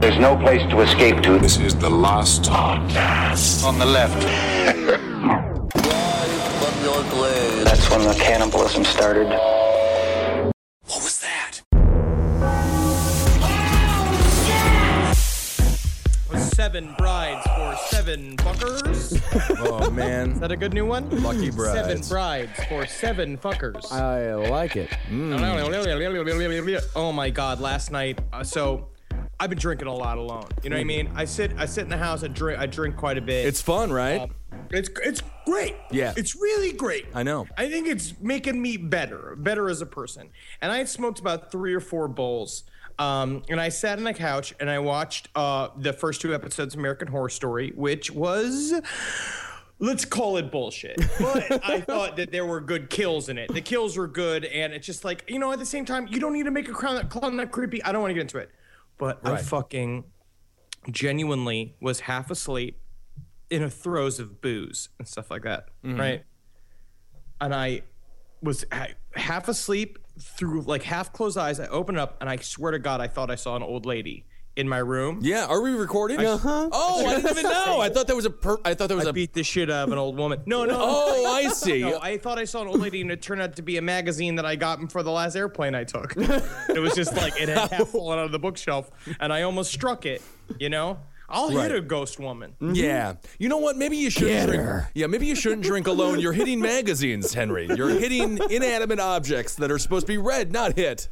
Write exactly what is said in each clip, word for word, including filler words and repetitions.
There's no place to escape to. This is the last podcast. On the left. That's when the cannibalism started. What was that? Seven brides for seven fuckers. Oh, man. Is that a good new one? Lucky brides. Seven brides for seven fuckers. I like it. Mm. Oh my God! Last night, uh, so I've been drinking a lot alone. You know what I mean? I sit, I sit in the house. I drink, I drink quite a bit. It's fun, right? Um, it's it's great. Yeah. It's really great. I know. I think it's making me better, better as a person. And I had smoked about three or four bowls. Um, and I sat on the couch and I watched uh, the first two episodes of American Horror Story, which was, let's call it bullshit. But I thought that there were good kills in it. The kills were good, and it's just like, you know, at the same time, you don't need to make a clown that, clown that creepy. I don't want to get into it. But right. I fucking genuinely was half asleep in a throes of booze and stuff like that, mm-hmm. right? And I was half asleep through like half closed eyes. I opened up and I swear to God, I thought I saw an old lady in my room. Yeah, are we recording? Uh huh. Oh, I didn't even know. I thought that was a. Per- I thought that was I a. beat the shit out of an old woman. No, no. Oh, I see. No, I thought I saw an old lady, and it turned out to be a magazine that I got for the last airplane I took. It was just like it had half fallen out of the bookshelf, and I almost struck it. You know. I'll right. hit a ghost woman. Mm-hmm. Yeah. You know what? Maybe you shouldn't drink. Her. Yeah, maybe you shouldn't drink alone. You're hitting magazines, Henry. You're hitting inanimate objects that are supposed to be read, not hit.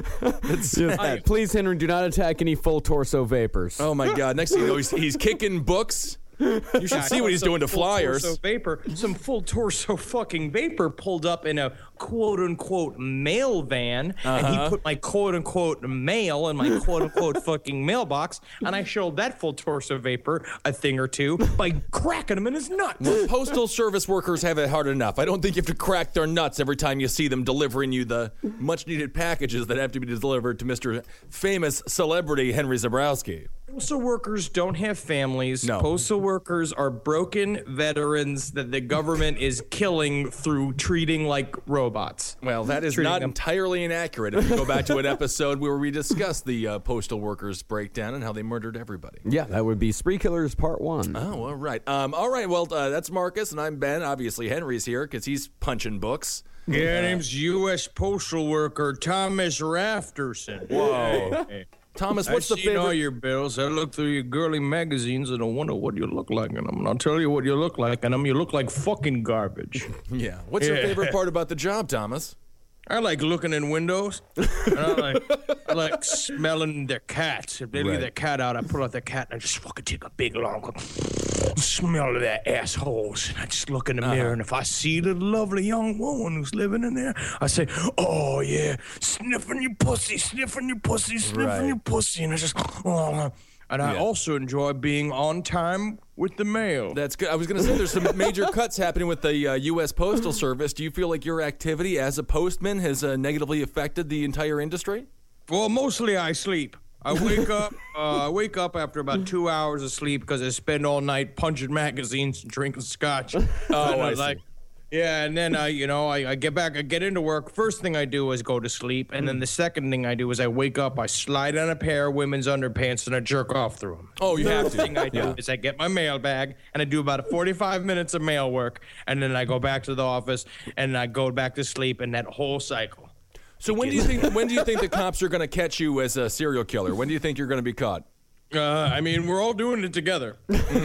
It's just that. Please, Henry, do not attack any full torso vapors. Oh, my God. Next thing you know, he's, he's kicking books. You should yeah, see what he's doing to flyers. Torso vapor, some full torso fucking vapor pulled up in a quote unquote mail van, uh-huh. and he put my quote unquote mail in my quote unquote fucking mailbox, and I showed that full torso vapor a thing or two by cracking him in his nuts. Well, postal service workers have it hard enough. I don't think you have to crack their nuts every time you see them delivering you the much needed packages that have to be delivered to Mister Famous Celebrity Henry Zebrowski. Postal workers don't have families. No. Postal workers are broken veterans that the government is killing through treating like robots. Well, that is not them. entirely inaccurate. If you go back to an episode where we discussed the uh, postal workers breakdown and how they murdered everybody. Yeah, that would be Spree Killers Part One. Oh, all right. Um, all right. Well, uh, that's Marcus, and I'm Ben. Obviously, Henry's here because he's punching books. Yeah, uh, name's U S postal worker Thomas Rafterson. Whoa. Hey. Thomas, what's I the favorite? I all your bills. I look through your girly magazines and I wonder what you look like in them. And I'll tell you what you look like in them. You look like fucking garbage. Yeah. What's yeah. your favorite part about the job, Thomas? I like looking in windows. And I like I like smelling the cats. If they right. leave the cat out, I pull out the cat and I just fucking take a big long smell of their assholes. And I just look in the uh-huh. mirror, and if I see the lovely young woman who's living in there, I say, "Oh yeah, sniffing your pussy, sniffing your pussy, sniffing right. your pussy," and I just, oh. And I yeah. also enjoy being on time with the mail. That's good. I was going to say there's some major cuts happening with the uh, U S Postal Service. Do you feel like your activity as a postman has uh, negatively affected the entire industry? Well, mostly I sleep. I wake up. Uh, I wake up after about two hours of sleep because I spend all night punching magazines and drinking scotch. Oh, I, I like, see. Yeah, and then I, you know, I, I get back, I get into work. First thing I do is go to sleep, and then the second thing I do is I wake up, I slide on a pair of women's underpants, and I jerk off through them. Oh, you have to. The thing I do yeah. is I get my mail bag, and I do about forty-five minutes of mail work, and then I go back to the office, and I go back to sleep, and that whole cycle. So when do you think when do you think the cops are going to catch you as a serial killer? When do you think you're going to be caught? Uh, I mean, we're all doing it together.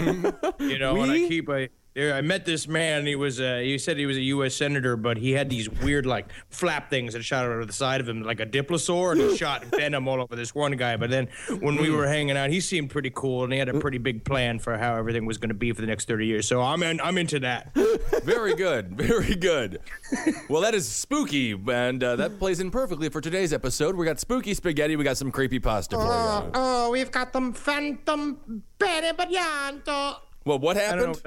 You know, we? and I keep a. Yeah, I met this man. He was uh, he said he was a U S senator, but he had these weird like flap things that shot out of the side of him like a diplosaur, and he shot venom all over this one guy. But then when we were hanging out, he seemed pretty cool, and he had a pretty big plan for how everything was going to be for the next thirty years. So I'm in, I'm into that. Very good, very good. Well, that is spooky, and uh, that plays in perfectly for today's episode. We got spooky spaghetti. We got some creepy pasta for oh, you. Oh, we've got them phantom penebaglianto. Well, what happened?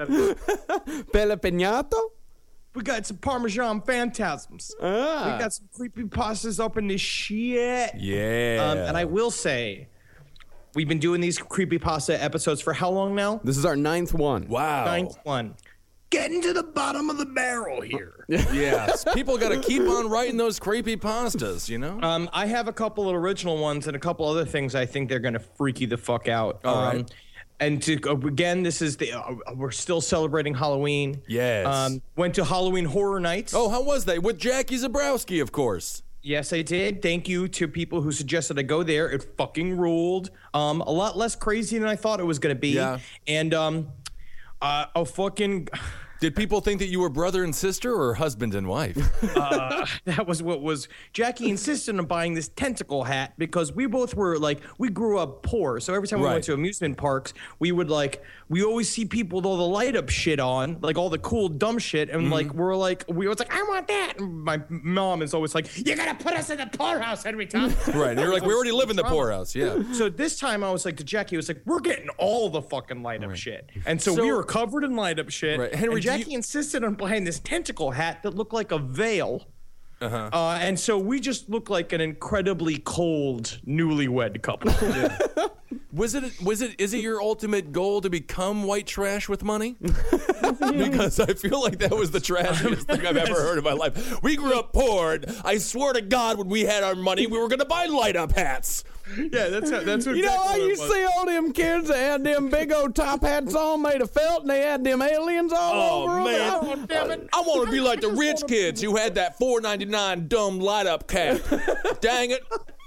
Pele Peñato? We got some Parmesan phantasms. Ah. We got some creepy pastas up in this shit. Yeah. Um, and I will say, we've been doing these creepy pasta episodes for how long now? This is our ninth one. Wow. Ninth one. getting to the bottom of the barrel here. Yes, people got to keep on writing those creepy pastas, you know? Um, I have a couple of original ones and a couple other things I think they're going to freak you the fuck out. All um, right. And to again, this is the uh, we're still celebrating Halloween. Yes. Um, went to Halloween Horror Nights. Oh, how was that? With Jackie Zabrowski, of course. Yes, I did. Thank you to people who suggested I go there. It fucking ruled. Um, a lot less crazy than I thought it was going to be. Yeah. And um, uh, a fucking. Did people think that you were brother and sister or husband and wife? uh, that was what was. Jackie insisted on buying this tentacle hat because we both were like, we grew up poor. So every time we Right. went to amusement parks, we would like, we always see people with all the light up shit on, like all the cool dumb shit. And Mm-hmm. like, we're like, we was like, I want that. And my mom is always like, you're going to put us in the poorhouse every time. Right. And you're like, we already live in the poorhouse. Yeah. So this time I was like to Jackie, I was like, we're getting all the fucking light up shit. And so, So- we were covered in light up shit. Right. Henry, and do you- Jackie insisted on buying this tentacle hat that looked like a veil. Uh-huh. Uh, and so we just looked like an incredibly cold newlywed couple. Was it? Was it? Is it your ultimate goal to become white trash with money? Because I feel like that was the trashiest thing I've ever heard in my life. We grew up poor. And I swear to God, when we had our money, we were going to buy light up hats. Yeah, that's how, that's what You know, exactly I what it used to was. see all them kids that had them big old top hats on made of felt, and they had them aliens all Oh over 'em. man, Oh, damn it. I want to be like the rich kids who had that four ninety-nine dumb light up cap. Dang it.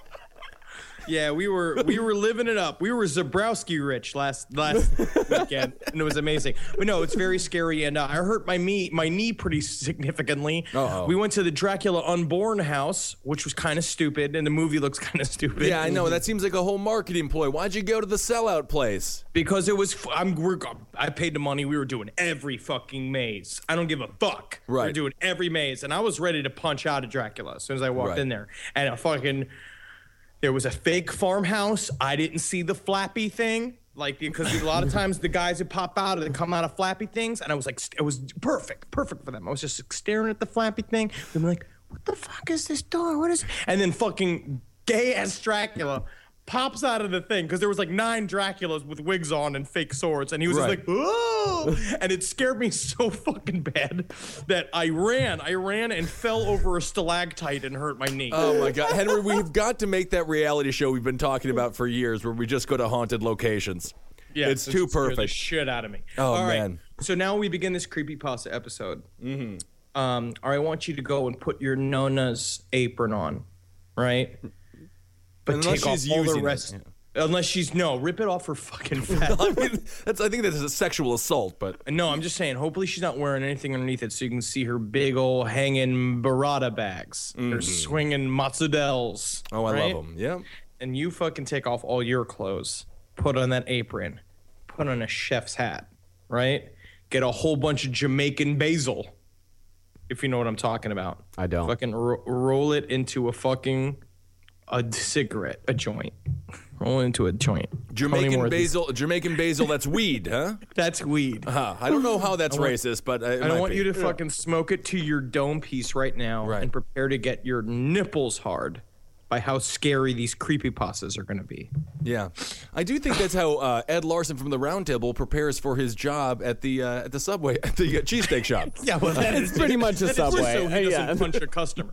Yeah, we were we were living it up. We were Zabrowski rich last last weekend, and it was amazing. But no, it's very scary, and uh, I hurt my knee my knee pretty significantly. Uh-oh. We went to the Dracula Unborn house, which was kind of stupid, and the movie looks kind of stupid. Yeah, I know. That seems like a whole marketing ploy. Why'd you go to the sellout place? because it was. f- I'm we're I paid the money. We were doing every fucking maze. I don't give a fuck. We Right. We're doing every maze, and I was ready to punch out of Dracula as soon as I walked Right. in there, and a fucking. There was a fake farmhouse. I didn't see the flappy thing, like because a lot of times the guys would pop out and they come out of flappy things, and I was like, it was perfect, perfect for them. I was just staring at the flappy thing. I'm like, what the fuck is this door? What is? And then fucking gay ass Dracula pops out of the thing because there was like nine Draculas with wigs on and fake swords, and he was Right. just like, oh, and it scared me so fucking bad that I ran, I ran and fell over a stalactite and hurt my knee. Oh my God, Henry, we've got to make that reality show we've been talking about for years, where we just go to haunted locations. Yeah, it's it too scared the perfect. shit out of me. Oh, All right, man. So now we begin this creepypasta episode. Mm-hmm. Um, all right, I want you to go and put your Nona's apron on, right? But Unless take off she's all using the it, rest. yeah. Unless she's no, rip it off her fucking fat. I mean, that's. I think that is a sexual assault, but No, I'm just saying. Hopefully, she's not wearing anything underneath it, so you can see her big old hanging burrata bags. Her swinging mazzadellas. oh, I right? love them. Yeah. And you fucking take off all your clothes, put on that apron, put on a chef's hat, right? Get a whole bunch of Jamaican basil, if you know what I'm talking about. I don't. Fucking ro- roll it into a fucking a cigarette, a joint. Roll it into a joint. How many Jamaican more of these? basil. Jamaican basil. That's weed, huh? That's weed. Huh. I don't know how that's racist, but uh, it I might want be. you to fucking smoke it to your dome piece right now Right. and prepare to get your nipples hard by how scary these creepypastas are going to be. Yeah, I do think that's how uh, Ed Larson from the Round Table prepares for his job at the uh, at the Subway at the uh, cheesesteak shop. Yeah, well, that It's pretty much a that is Subway. so he doesn't Yeah. punch a customer.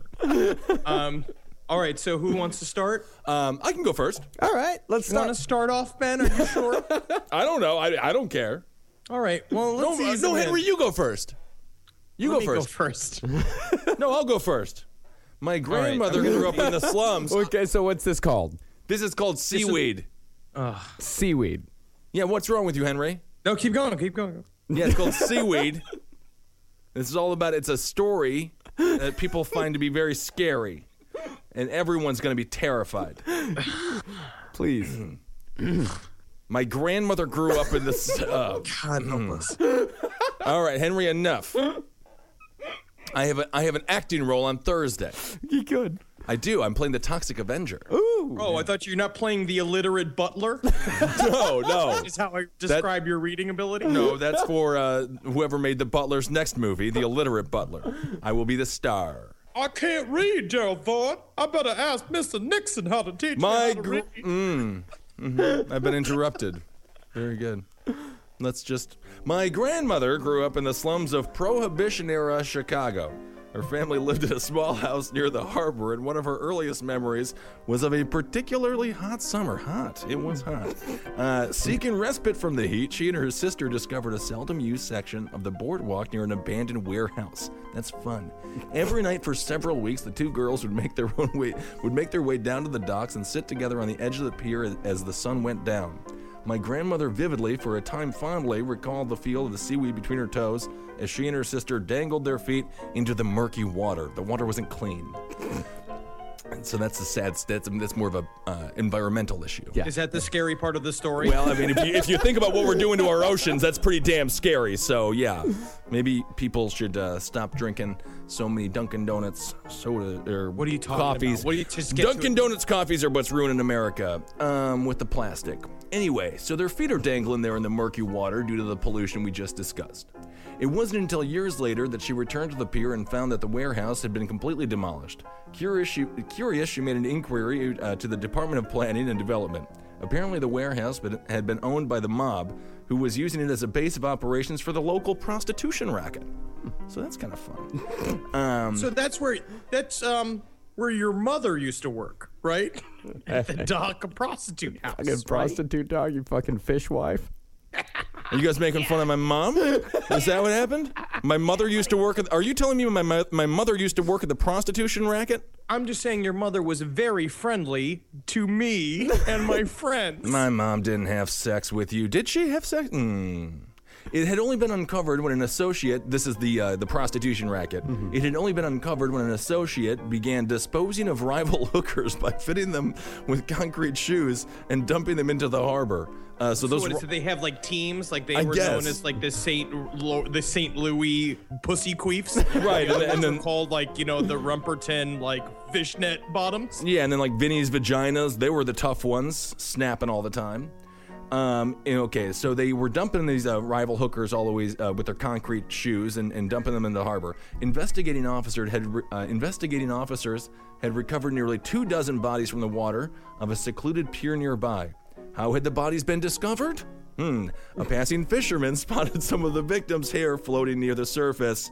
Um, all right, so who wants to start? Um, I can go first. All right, let's Want to start. start off, Ben? Are you sure? I don't know. I, I don't care. All right. Well, No, let's uh, ease no, him in. Henry, you go first. You Let go me first. Go first. No, I'll go first. My grandmother grew up in the slums. Okay, so what's this called? This is called seaweed. Seaweed. Yeah, what's wrong with you, Henry? No, keep going. Keep going. Yeah, it's called seaweed. This is all about. It's a story that people find to be very scary, and everyone's going to be terrified. Please. My grandmother grew up in this. Uh, God help us. all right, Henry, enough. I have a, I have an acting role on Thursday. You could. I do. I'm playing the Toxic Avenger. Ooh. Oh, I thought you're not playing the illiterate butler. No, no. Is how I describe your reading ability? No, that's for uh, whoever made the Butler's next movie, The Illiterate Butler. I will be the star. I can't read, Gerald Ford. I better ask Mister Nixon how to teach My me how to gr- read. mm, mhm. I've been interrupted. Very good. Let's just... My grandmother grew up in the slums of Prohibition-era Chicago. Her family lived in a small house near the harbor, and one of her earliest memories was of a particularly hot summer. Hot. It was hot. Uh, seeking respite from the heat, she and her sister discovered a seldom-used section of the boardwalk near an abandoned warehouse. That's fun. Every night for several weeks, the two girls would make their own way would make their way down to the docks and sit together on the edge of the pier as, as the sun went down. My grandmother vividly, for a time fondly, recalled the feel of the seaweed between her toes as she and her sister dangled their feet into the murky water. The water wasn't clean. And so that's a sad, that's, that's more of a uh, environmental issue. Yeah. Is that the scary part of the story? Well, I mean, if you, if you think about what we're doing to our oceans, that's pretty damn scary. So, yeah, maybe people should uh, stop drinking so many Dunkin' Donuts soda or What are you talking coffees. about? What do you just get Dunkin' to it? Donuts coffees are what's ruining America um, with the plastic. Anyway, so their feet are dangling there in the murky water due to the pollution we just discussed. It wasn't until years later that she returned to the pier and found that the warehouse had been completely demolished. Curious, she, curious, she made an inquiry uh, to the Department of Planning and Development. Apparently, the warehouse had been owned by the mob, who was using it as a base of operations for the local prostitution racket. So that's kind of fun. Um, So that's where that's um where your mother used to work, right? At the dock, a prostitute house. Fucking right? prostitute dog, you fucking fishwife. Are you guys making fun of my mom? Is that what happened? My mother used to work at... Are you telling me my, my, my mother used to work at the prostitution racket? I'm just saying your mother was very friendly to me and my friends. My mom didn't have sex with you. Did she have sex? Hmm. It had only been uncovered when an associate, this is the uh, the prostitution racket, mm-hmm. It had only been uncovered when an associate began disposing of rival hookers by fitting them with concrete shoes and dumping them into the harbor. Uh, so, so those what is ro- it, they have like teams, like they I were guess. known as like the Saint Lo- the Saint Louis pussy queefs, Right, You know, and then- and they're then- called like you know the Rumperton like fishnet bottoms. Yeah, and then like Vinny's vaginas, they were the tough ones, snapping all the time. Um, and okay, so they were dumping these uh, rival hookers all the way uh, with their concrete shoes and, and dumping them in the harbor. Investigating officer had re- uh, investigating officers had recovered nearly two dozen bodies from the water of a secluded pier nearby. How had the bodies been discovered? Hmm. A passing fisherman spotted some of the victims' hair floating near the surface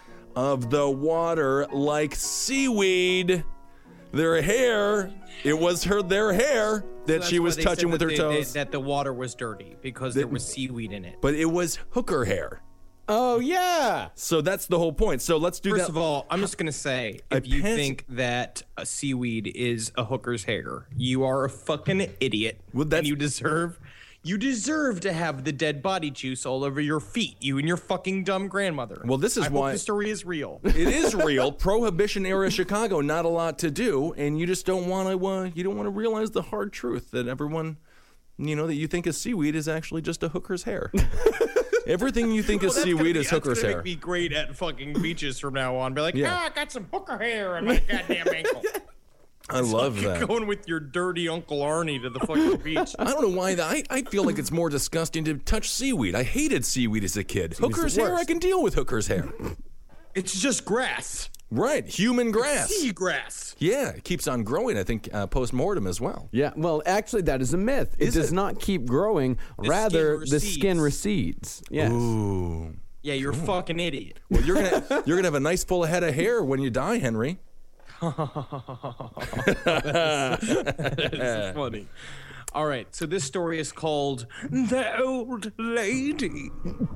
of the water like seaweed. Their hair, it was her their hair that That's she why was they touching said with that her they- toes. they- that the water was dirty because there was seaweed in it. But it was hooker hair. Oh, yeah. So that's the whole point. So let's do First that. of all, I'm just gonna say, I if you pants- think that a seaweed is a hooker's hair, you are a fucking idiot. Well, that's- and you deserve, you deserve to have the dead body juice all over your feet. You and your fucking dumb grandmother. Well, this is I why- hope the story is real. It is real. Prohibition era Chicago, not a lot to do, and you just don't want to. Uh, you don't want to realize the hard truth that everyone, you know, that you think is seaweed is actually just a hooker's hair. Everything you think Well, is that's gonna seaweed be- is hooker's that's gonna hair. Make me great at fucking beaches from now on. Be like, Yeah. ah, I got some hooker hair on my goddamn ankle. I love that. Going with your dirty Uncle Arnie to the fucking beach. I don't know why. That, I, I feel like it's more disgusting to touch seaweed. I hated seaweed as a kid. Hooker's the hair, I worst. can deal with hooker's hair. It's just grass. Right, human grass. Sea grass. Yeah, it keeps on growing, I think, uh, post-mortem as well. Yeah, well, actually, that is a myth. It Is does it? not keep growing. The Rather, skin the skin recedes. Yes. Ooh. Yeah, you're a fucking idiot. Well, you're gonna you're gonna have a nice full head of hair when you die, Henry. It's funny. All right, so this story is called The Old Lady.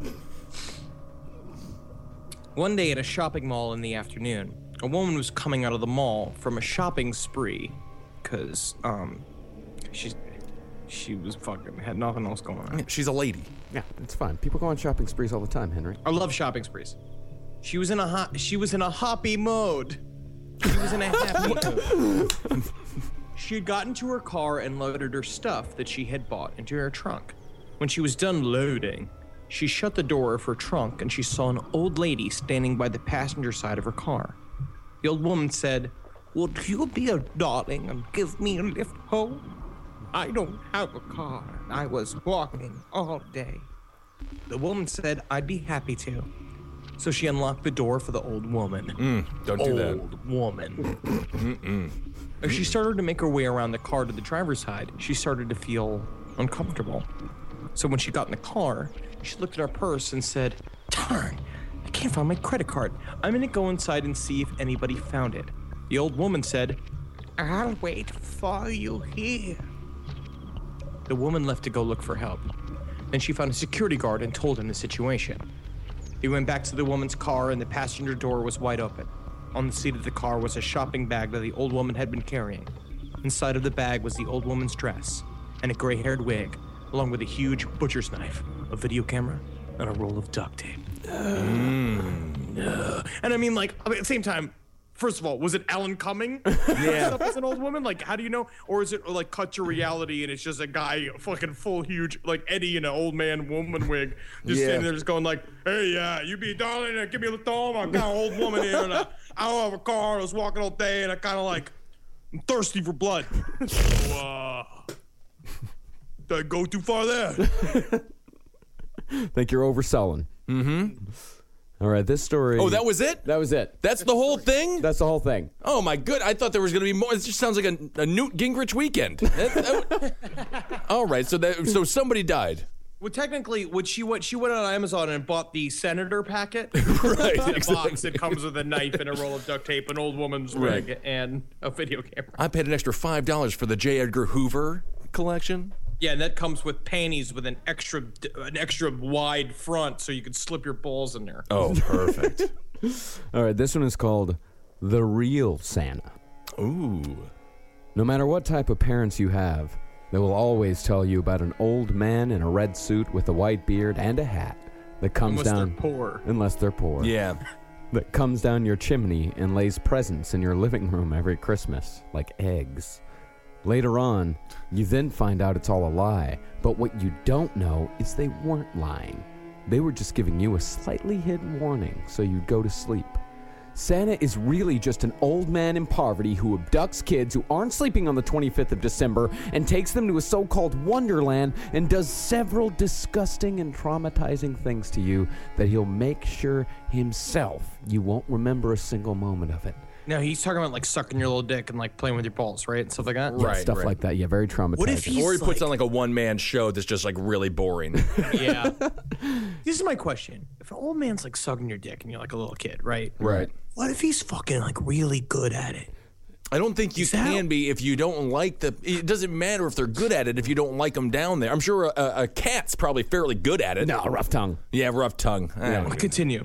One day at a shopping mall in the afternoon, a woman was coming out of the mall from a shopping spree because um she's she was fucking had nothing else going on. She's a lady. Yeah, it's fine. People go on shopping sprees all the time, Henry. I love shopping sprees. She was in a hot she was in a hoppy mode. She was in a happy mood. She had gotten to her car and loaded her stuff that she had bought into her trunk. When she was done loading, she shut the door of her trunk and she saw an old lady standing by the passenger side of her car. The old woman said, "Would you be a darling and give me a lift home? I don't have a car. I was walking all day." The woman said, "I'd be happy to." So she unlocked the door for the old woman. Don't do that. Old woman. As she started to make her way around the car to the driver's side, she started to feel uncomfortable. So when she got in the car, she looked at her purse and said, darn, I can't find my credit card. I'm gonna go inside and see if anybody found it. The old woman said, I'll wait for you here. The woman left to go look for help. Then she found a security guard and told him the situation. He went back to the woman's car and the passenger door was wide open. On the seat of the car was a shopping bag that the old woman had been carrying. Inside of the bag was the old woman's dress and a gray-haired wig, along with a huge butcher's knife, a video camera, and a roll of duct tape. Mm. Uh, and I mean, like, I mean, at the same time, first of all, was it Alan Cumming? Yeah. Up as an old woman? Like, how do you know? Or is it like cut to reality and it's just a guy, fucking full, huge, like Eddie in an old man woman wig, just Yeah. standing there, just going like, "Hey, uh, you be darling, uh, give me a lift home. I got an old woman here, and uh, I don't have a car. I was walking all day, and I kind of like, I'm thirsty for blood. So, uh, did I go too far there?" Think you're overselling. Mm-hmm. All right, this story. Oh, that was it? That was it. That's the whole thing? That's the whole thing. Oh, my good. I thought there was going to be more. It just sounds like a, a Newt Gingrich weekend. That- that- all right, so that, so somebody died. Well, technically, what she went, she went on Amazon and bought the senator packet. Right, In a exactly. box that comes with a knife and a roll of duct tape, an old woman's wig, Right. and a video camera. I paid an extra five dollars for the J. Edgar Hoover collection. Yeah, and that comes with panties with an extra, an extra wide front, so you could slip your balls in there. Oh, perfect. All right, this one is called The Real Santa. Ooh. No matter what type of parents you have, they will always tell you about an old man in a red suit with a white beard and a hat that comes Unless down. they're poor. Unless they're poor. Yeah. That comes down your chimney and lays presents in your living room every Christmas, like eggs. Later on, you then find out it's all a lie, but what you don't know is they weren't lying. They were just giving you a slightly hidden warning so you'd go to sleep. Santa is really just an old man in poverty who abducts kids who aren't sleeping on the twenty-fifth of December and takes them to a so-called wonderland and does several disgusting and traumatizing things to you that he'll make sure himself you won't remember a single moment of it. No, he's talking about like sucking your little dick and like playing with your balls, right? And stuff like that. Right. Stuff like that. Yeah, very traumatizing. What if he's Or he puts like, on like a one-man show that's just like really boring. Yeah. This is my question. If an old man's like sucking your dick and you're like a little kid, right? Right. What if he's fucking like really good at it? I don't think you Is that- can be if you don't like the. It doesn't matter if they're good at it if you don't like them down there. I'm sure a, a cat's probably fairly good at it. No, rough tongue. Yeah, rough tongue. I don't know. Continue.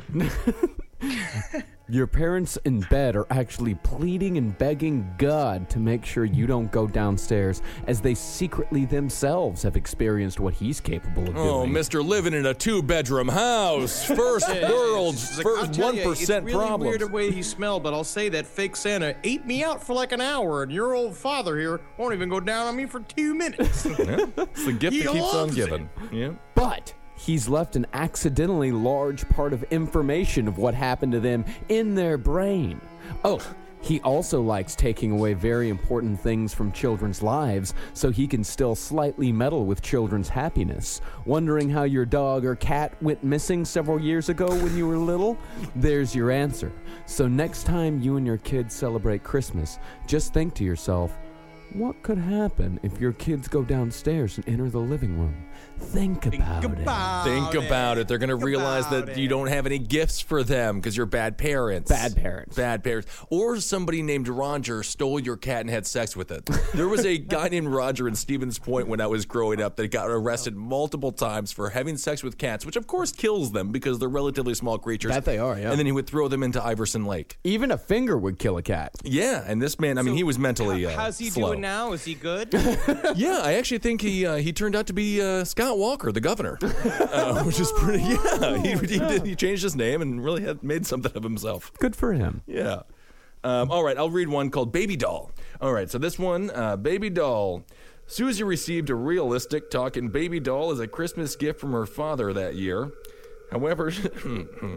Your parents in bed are actually pleading and begging God to make sure you don't go downstairs, as they secretly themselves have experienced what he's capable of Oh, doing. Mister living in a two-bedroom house, first world, It's like, I'll first tell one ya, percent it's really problems. weird the way he smelled, but I'll say that fake Santa ate me out for like an hour, and your old father here won't even go down on me for two minutes. Yeah, it's the gift He that keeps on loves giving. Yeah. But he's left an accidentally large part of information of what happened to them in their brain. Oh, he also likes taking away very important things from children's lives so he can still slightly meddle with children's happiness. Wondering how your dog or cat went missing several years ago when you were little? There's your answer. So next time you and your kids celebrate Christmas, just think to yourself, what could happen if your kids go downstairs and enter the living room? Think about, Think it. about Think it. about it. They're going to Think realize about that it. you don't have any gifts for them because you're bad parents. Bad parents. Bad parents. Or somebody named Roger stole your cat and had sex with it. There was a guy named Roger in Stevens Point when I was growing up that got arrested multiple times for having sex with cats, which of course kills them because they're relatively small creatures. That they are, yeah. And then he would throw them into Iverson Lake. Even a finger would kill a cat. Yeah, and this man, I mean, he was mentally uh, How's he slow. doing now? Is he good? Yeah, I actually think he uh, he turned out to be uh, Scott Walker, the governor, uh, which is pretty. Yeah, he he, did, he changed his name and really had made something of himself. Good for him. Yeah. Um, all right, I'll read one called Baby Doll. All right, so this one, uh, Baby Doll. Susie received a realistic talking baby doll as a Christmas gift from her father that year. However,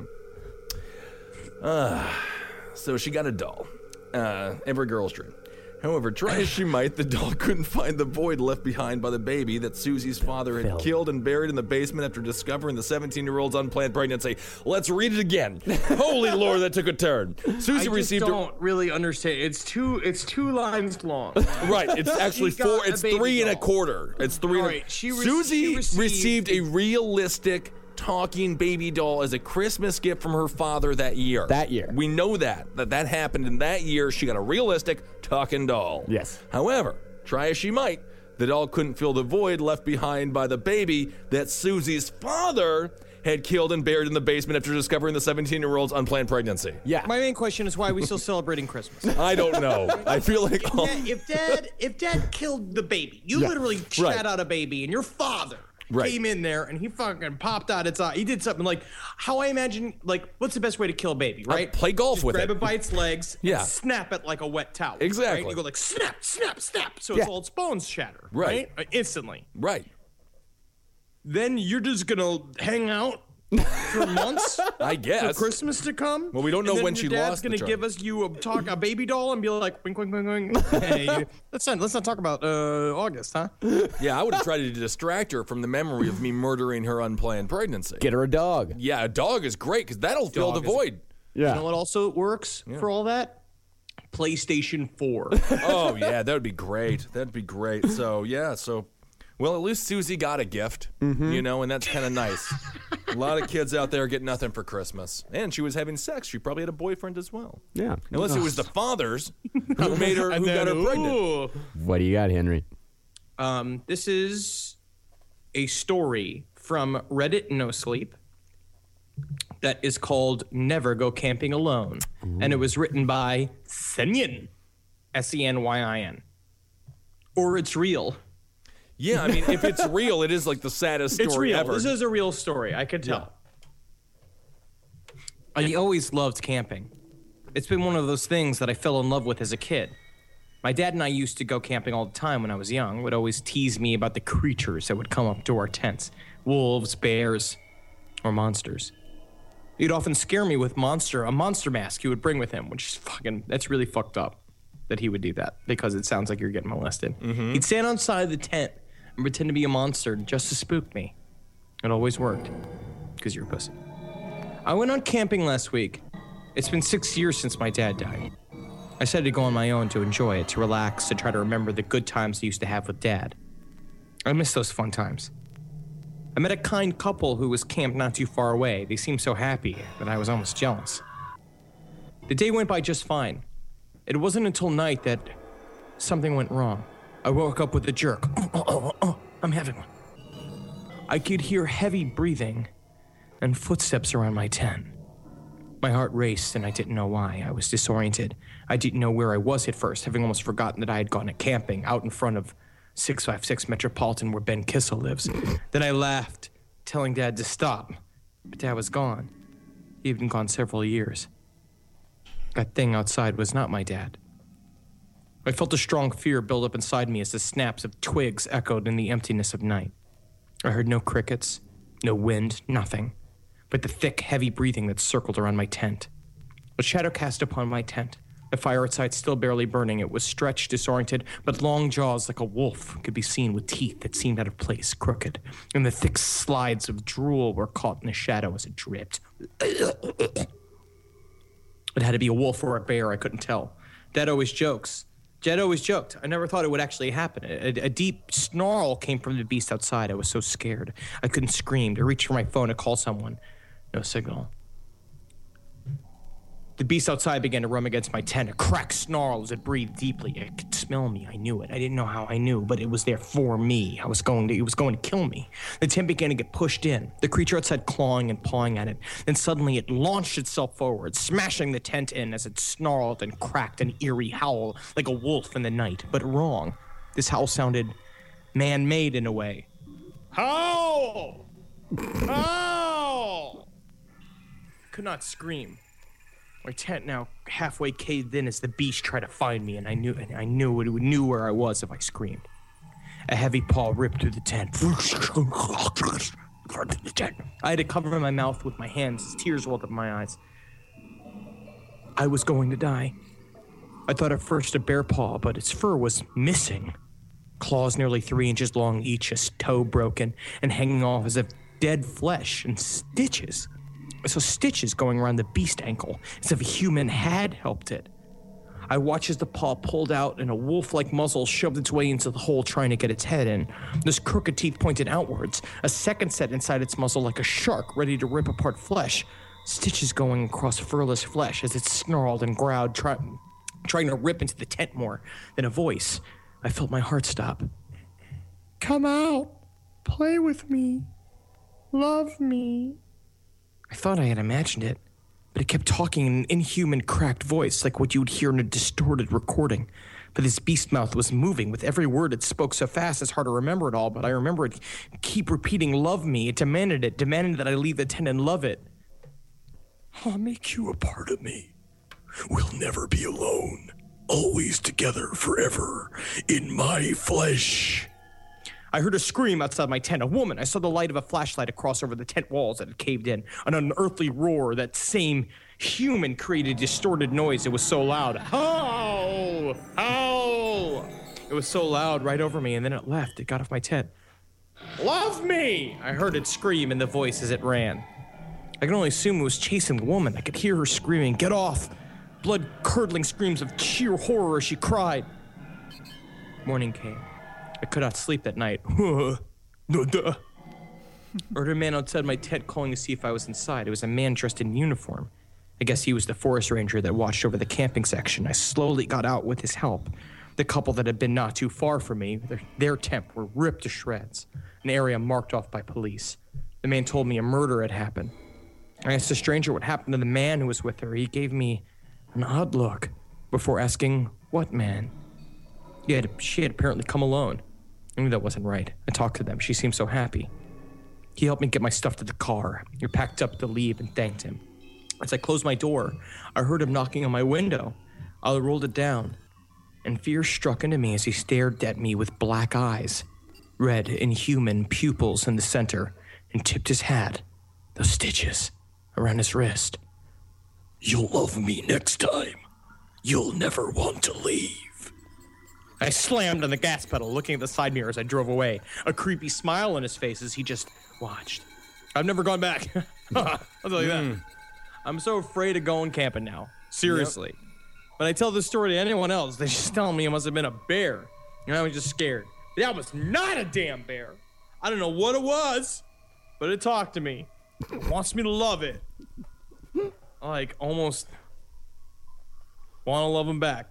uh, so she got a doll. Uh, every girl's dream. However, try as she might, the doll couldn't find the void left behind by the baby that Susie's father had Phil. killed and buried in the basement after discovering the seventeen-year-old's unplanned pregnancy. Let's read it again. Holy Lord, that took a turn. Susie I just received don't really understand. It's two. It's two lines long. a right. It's actually She got four. a It's baby three and a doll. quarter. It's three. All and a, right, she re- Susie she received- received a realistic talking baby doll as a Christmas gift from her father that year. That year. We know that. That that happened in that year. She got a realistic talking doll. Yes. However, try as she might, the doll couldn't fill the void left behind by the baby that Susie's father had killed and buried in the basement after discovering the seventeen-year-old's unplanned pregnancy. Yeah. My main question is why are we still celebrating Christmas? I don't know. I feel like If all, dad, if dad, if dad killed the baby, you Yeah. literally Right. shat out a baby, and your father Right. came in there and he fucking popped out its eye. He did something like how I imagine. Like, what's the best way to kill a baby? Right? play golf Just with grab it. it by its legs. Yeah. And snap it like a wet towel. Exactly. Right? You go like snap, snap, snap. So Yeah. it's all its bones shatter. Right. Right. Uh, Instantly. right. Then you're just gonna hang out for months. I For guess. Christmas to come. Well, we don't know and then when your she dad's lost the gonna child. give us you a talk a baby doll and be like wink wink wink wink. Hey, let's not let's not talk about uh, August, huh? Yeah, I would have tried to distract her from the memory of me murdering her unplanned pregnancy. Get her a dog. Yeah, a dog is great because that'll fill the Dog is- void. Yeah. You know what also works for all that? PlayStation four. Oh yeah, that would be great. That'd be great. So yeah, so well, at least Susie got a gift, you know, and that's kind of nice. A lot of kids out there get nothing for Christmas, and she was having sex. She probably had a boyfriend as well. Yeah. Unless it was the fathers who made her, who got her pregnant. Ooh. What do you got, Henry? Um, this is a story from Reddit No Sleep that is called Never Go Camping Alone. And it was written by Senyin, S E N Y I N. Or it's real. Yeah, I mean, if it's real, it is like the saddest story It's real. ever. This is a real story. I could tell. I always loved camping. It's been one of those things that I fell in love with as a kid. My dad and I used to go camping all the time when I was young, would always tease me about the creatures that would come up to our tents. Wolves, bears, or monsters. He'd often scare me with monster, a monster mask he would bring with him, which is fucking, that's really fucked up that he would do that because it sounds like you're getting molested. He'd stand outside the tent and pretend to be a monster just to spook me. It always worked because you're a pussy. I went on camping last week. It's been six years since my dad died. I decided to go on my own to enjoy it, to relax, to try to remember the good times I used to have with Dad. I miss those fun times. I met a kind couple who was camped not too far away. They seemed so happy that I was almost jealous. The day went by just fine. It wasn't until night that something went wrong. I woke up with a jerk. Oh, oh, oh, oh, I'm having one. I could hear heavy breathing and footsteps around my tent. My heart raced and I didn't know why. I was disoriented. I didn't know where I was at first, having almost forgotten that I had gone camping out in front of six five six Metropolitan where Ben Kissel lives. Then I laughed, telling Dad to stop. But Dad was gone. He'd been gone several years. That thing outside was not my dad. I felt a strong fear build up inside me as the snaps of twigs echoed in the emptiness of night. I heard no crickets, no wind, nothing, but the thick, heavy breathing that circled around my tent. A shadow cast upon my tent. The fire outside still barely burning. It was stretched, disoriented, but long jaws like a wolf could be seen with teeth that seemed out of place, crooked, and the thick slides of drool were caught in the shadow as it dripped. It had to be a wolf or a bear, I couldn't tell. Dad always jokes. Dad always joked. I never thought it would actually happen. A, a deep snarl came from the beast outside. I was so scared. I couldn't scream. I reached for my phone to call someone. No signal. The beast outside began to run against my tent. A cracked snarl as it breathed deeply. It could smell me. I knew it. I didn't know how I knew, but it was there for me. I was going to, it was going to kill me. The tent began to get pushed in, the creature outside clawing and pawing at it. Then suddenly it launched itself forward, smashing the tent in as it snarled and cracked an eerie howl like a wolf in the night. But wrong. This howl sounded man-made in a way. Howl! Howl! Could not scream. My tent now halfway caved in as the beast tried to find me, and I knew and I knew it knew where I was if I screamed. A heavy paw ripped through the tent. I had to cover my mouth with my hands as tears welled up my eyes. I was going to die. I thought at first a bear paw, but its fur was missing. Claws nearly three inches long each, a toe broken and hanging off as if dead flesh, and stitches. I saw stitches going around the beast ankle, as if a human had helped it. I watched as the paw pulled out and a wolf-like muzzle shoved its way into the hole trying to get its head in. Those crooked teeth pointed outwards, a second set inside its muzzle like a shark ready to rip apart flesh. Stitches going across furless flesh as it snarled and growled, try- trying to rip into the tent more. Then a voice. I felt my heart stop. Come out. Play with me. Love me. I thought I had imagined it, but it kept talking in an inhuman, cracked voice like what you would hear in a distorted recording. But this beast mouth was moving. With every word it spoke so fast it's hard to remember it all, but I remember it keep repeating, love me. It demanded it, demanded that I leave the tent and love it. I'll make you a part of me. We'll never be alone. Always together forever in my flesh. I heard a scream outside my tent. A woman. I saw the light of a flashlight across over the tent walls that had caved in. An unearthly roar. That same human created distorted noise. It was so loud. Howl! Howl! It was so loud right over me, and then it left. It got off my tent. Love me! I heard it scream in the voice as it ran. I can only assume it was chasing the woman. I could hear her screaming, get off! Blood-curdling screams of sheer horror as she cried. Morning came. I could not sleep that night. I heard a man outside my tent calling to see if I was inside. It was a man dressed in uniform. I guess he was the forest ranger that watched over the camping section. I slowly got out with his help. The couple that had been not too far from me, their, their tent were ripped to shreds, an area marked off by police. The man told me a murder had happened. I asked the stranger what happened to the man who was with her. He gave me an odd look before asking, what man? He had, she had apparently come alone. I knew that wasn't right. I talked to them. She seemed so happy. He helped me get my stuff to the car. We packed up to leave and thanked him. As I closed my door, I heard him knocking on my window. I rolled it down, and fear struck into me as he stared at me with black eyes, red inhuman pupils in the center, and tipped his hat, those stitches, around his wrist. You'll love me next time. You'll never want to leave. I slammed on the gas pedal, looking at the side mirror as I drove away, a creepy smile on his face as he just watched. I've never gone back. I'll tell you Mm. that. I'm so afraid of going camping now. Seriously. Yep. When I tell this story to anyone else, they just tell me it must have been a bear. And I was just scared. That was not a damn bear. I don't know what it was, but it talked to me. It wants me to love it. I like almost want to love him back.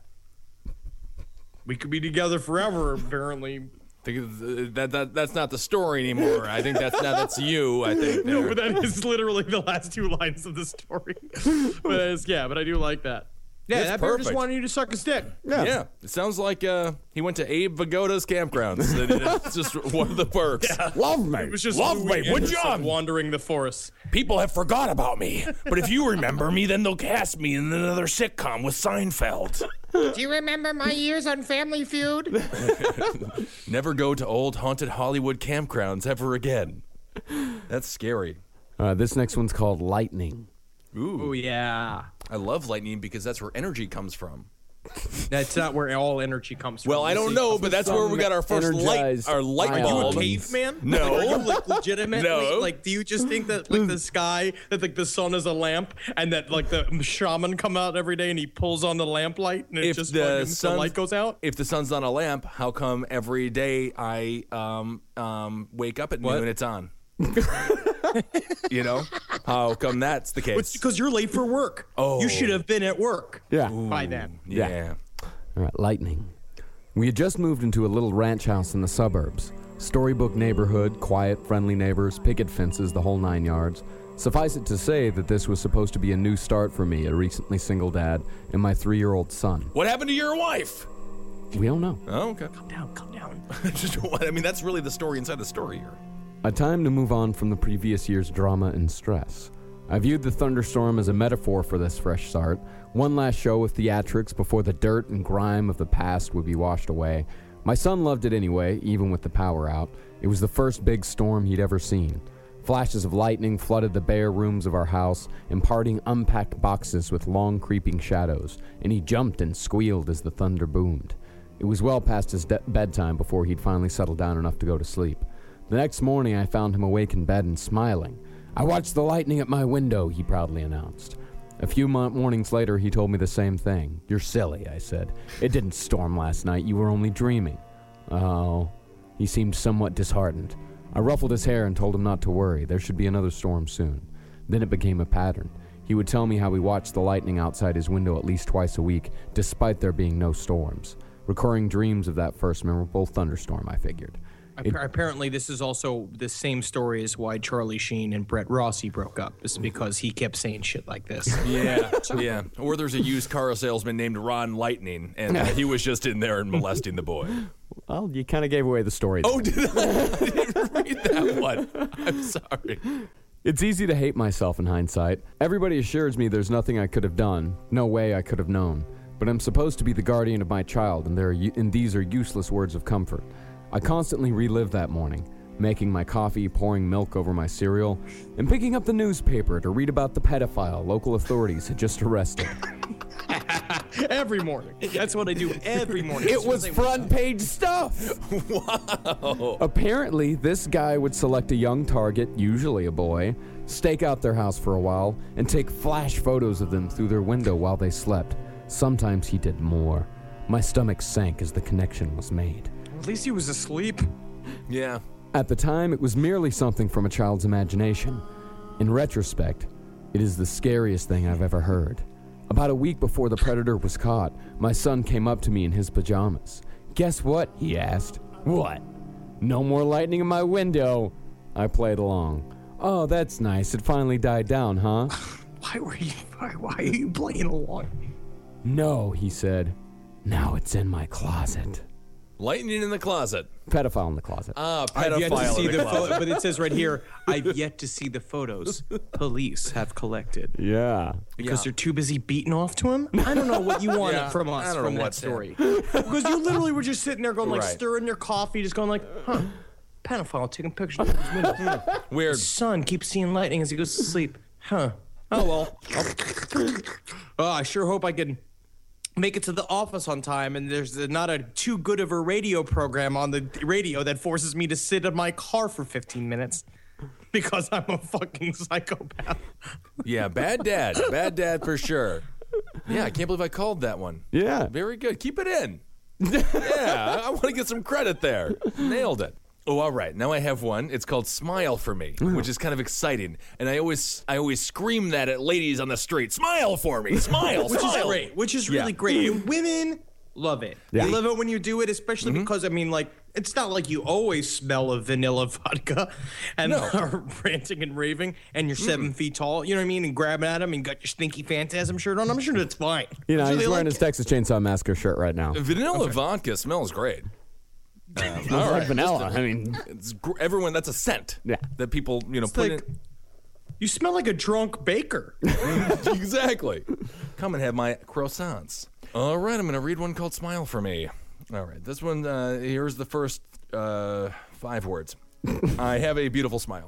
We could be together forever, apparently. That, that that's not the story anymore. I think that's now that's you. I think. No, there. but that is literally the last two lines of the story. But it's, yeah, but I do like that. Yeah, It's that bear just perfect. wanted you to suck his dick. Yeah. yeah, it sounds like uh, he went to Abe Vigoda's campgrounds. It's just one of the perks. Yeah. Love me, It was just love Louis me, would Anderson you? wandering the forest. People have forgot about me, but if you remember me, then they'll cast me in another sitcom with Seinfeld. Do you remember my years on Family Feud? Never go to old haunted Hollywood campgrounds ever again. That's scary. Uh, this next one's called Lightning. Ooh, Oh, yeah. I love lightning because that's where energy comes from. That's not where all energy comes from. Well, I You don't see. know, but that's where we got our first light, energized our light Are you a bulb. caveman? No. Are you like legitimately? No. Like, do you just think that like the sky, that like the sun is a lamp, and that like the shaman come out every day and he pulls on the lamplight and it If just the fucking, the sun light goes out? If the sun's on a lamp, how come every day I um um wake up at What? noon and it's on? You know, how come that's the case? It's because you're late for work. Oh. You should have been at work Yeah. by then. yeah. yeah. All right, Lightning. We had just moved into a little ranch house in the suburbs. Storybook neighborhood, quiet, friendly neighbors, picket fences, the whole nine yards. Suffice it to say that this was supposed to be a new start for me, a recently single dad, and my three-year-old son. What happened to your wife? We don't know. Oh, okay. Calm down, calm down. Just what I mean, that's really the story inside the story here. A time to move on from the previous year's drama and stress. I viewed the thunderstorm as a metaphor for this fresh start, one last show of theatrics before the dirt and grime of the past would be washed away. My son loved it anyway, even with the power out. It was the first big storm he'd ever seen. Flashes of lightning flooded the bare rooms of our house, imparting unpacked boxes with long creeping shadows, and he jumped and squealed as the thunder boomed. It was well past his de- bedtime before he'd finally settled down enough to go to sleep. The next morning I found him awake in bed and smiling. "I watched the lightning at my window," he proudly announced. A few mo- mornings later he told me the same thing. "You're silly," I said. "It didn't storm last night, you were only dreaming." Oh. He seemed somewhat disheartened. I ruffled his hair and told him not to worry. There should be another storm soon. Then it became a pattern. He would tell me how he watched the lightning outside his window at least twice a week, despite there being no storms. Recurring dreams of that first memorable thunderstorm, I figured. It, Apparently, this is also the same story as why Charlie Sheen and Brett Rossi broke up. This is because he kept saying shit like this. Yeah, yeah. Or there's a used car salesman named Ron Lightning, and uh, he was just in there and molesting the boy. Well, you kind of gave away the story. Oh, did I? I didn't read that one. I'm sorry. It's easy to hate myself in hindsight. Everybody assures me there's nothing I could have done, no way I could have known. But I'm supposed to be the guardian of my child, and, there are, and these are useless words of comfort. I constantly relive that morning, making my coffee, pouring milk over my cereal, and picking up the newspaper to read about the pedophile local authorities had just arrested. Every morning. That's what I do every morning. It was front page stuff! Wow. Apparently, this guy would select a young target, usually a boy, stake out their house for a while, and take flash photos of them through their window while they slept. Sometimes he did more. My stomach sank as the connection was made. At least he was asleep. Yeah. At the time, it was merely something from a child's imagination. In retrospect, it is the scariest thing I've ever heard. About a week before the predator was caught, my son came up to me in his pajamas. "Guess what?" he asked. "What?" "No more lightning in my window." I played along. "Oh, that's nice. It finally died down, huh?" Why were you? Why, why are you playing along? "No," he said. "Now it's in my closet." Lightning in the closet. Pedophile in the closet. Ah, I've yet to pedophile see in the the closet. photo, but it says right here, I've yet to see the photos police have collected. Yeah. Because Yeah. they're too busy beating off to him? I don't know what you wanted Yeah, from I us don't know from that what's story. Because you literally were just sitting there going like Right. stirring your coffee, just going like, huh, pedophile taking pictures of his window. Weird. His son keeps seeing lightning as he goes to sleep. Huh. Oh, well. Oh, I sure hope I can make it to the office on time, and there's not a too good of a radio program on the radio that forces me to sit in my car for fifteen minutes because I'm a fucking psychopath. Yeah, bad dad. Bad dad for sure. Yeah, I can't believe I called that one. Yeah. Very good. Keep it in. Yeah, I, I want to get some credit there. Nailed it. Oh, all right. Now I have one. It's called "Smile for Me," which is kind of exciting. And I always, I always scream that at ladies on the street. Smile for me. Smile. Which smile. is great. Which is really Yeah. great. And women love it. Yeah. They love it when you do it, especially because, I mean, like, it's not like you always smell of vanilla vodka and No. are ranting and raving and you're seven feet tall, you know what I mean, and grabbing at them and got your stinky Phantasm shirt on. I'm sure that's fine. You know, I'm sure he's they wearing like his Texas Chainsaw Massacre shirt right now. Vanilla vodka smells great. Um, It's all like right. vanilla. I mean, It's gr- everyone. That's a scent. Yeah. That people, you know, It's put like, in. you smell like a drunk baker. Exactly. Come and have my croissants. All right, I'm going to read one called "Smile for Me." All right, this one, uh, here's the first uh, five words. I have a beautiful smile.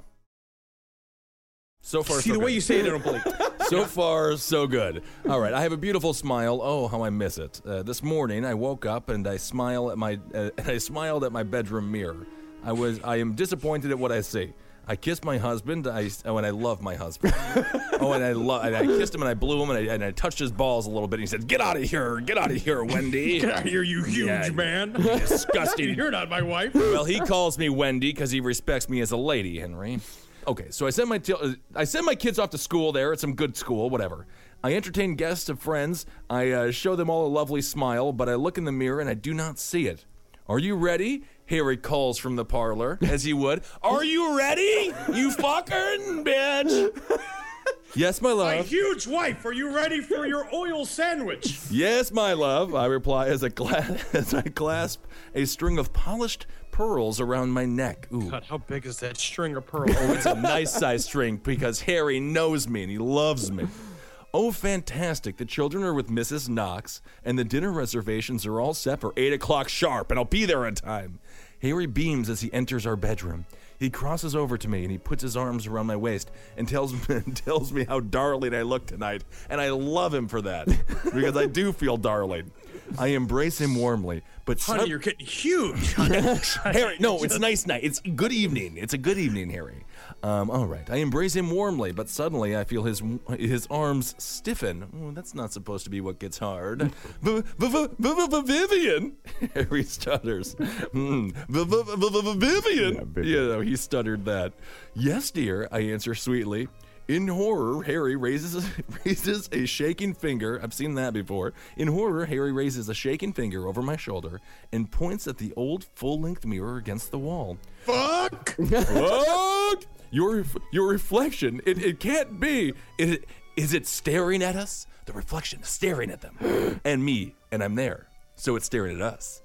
So far, See, so the good. way you say it, I don't believe. So far, so good. All right, I have a beautiful smile. Oh, how I miss it. Uh, this morning, I woke up and I smile at my uh, and I smiled at my bedroom mirror. I was I am disappointed at what I see. I kissed my husband. I oh, and I love my husband. oh, and I love. And I kissed him and I blew him and I, and I touched his balls a little bit. And he said, "Get out of here! Get out of here, Wendy! Get out of here, you huge Yeah, man. Disgusting." You're not my wife. Well, he calls me Wendy because he respects me as a lady, Henry. Okay, so I send my t- uh, I send my kids off to school there at some good school, whatever. I entertain guests of friends. I uh, show them all a lovely smile, but I look in the mirror and I do not see it. "Are you ready?" Harry calls from the parlor, as he would. "Are you ready, you fucking bitch?" "Yes, my My love." huge wife, are you ready for your oil sandwich? "Yes, my love," I reply as I, gla- as I clasp a string of polished pearls around my neck. Ooh. God, how big is that string of pearls? Oh, it's a nice size string because Harry knows me and he loves me. Oh, fantastic. The children are with Missus Knox, and the dinner reservations are all set for eight o'clock sharp, and I'll be there on time. Harry beams as he enters our bedroom. He crosses over to me and he puts his arms around my waist and tells me, tells me how darling I look tonight. And I love him for that because I do feel darling. I embrace him warmly, but Honey, some- you're getting huge. Harry, no, it's nice night. It's good evening. It's a good evening, Harry. Um, all right. I embrace him warmly, but suddenly I feel his his arms stiffen. Oh, that's not supposed to be what gets hard. V- v- v- v- v- Vivian, Harry stutters. Mm. V- v- v- v- Vivian. You know, he stuttered that. Yes, dear, I answer sweetly. In horror, Harry raises a, raises a shaking finger. I've seen that before. In horror, Harry raises a shaking finger over my shoulder and points at the old full-length mirror against the wall. Fuck. Fuck! Your your reflection. It it can't be. It, is it staring at us? The reflection is staring at them and me, and I'm there. So it's staring at us.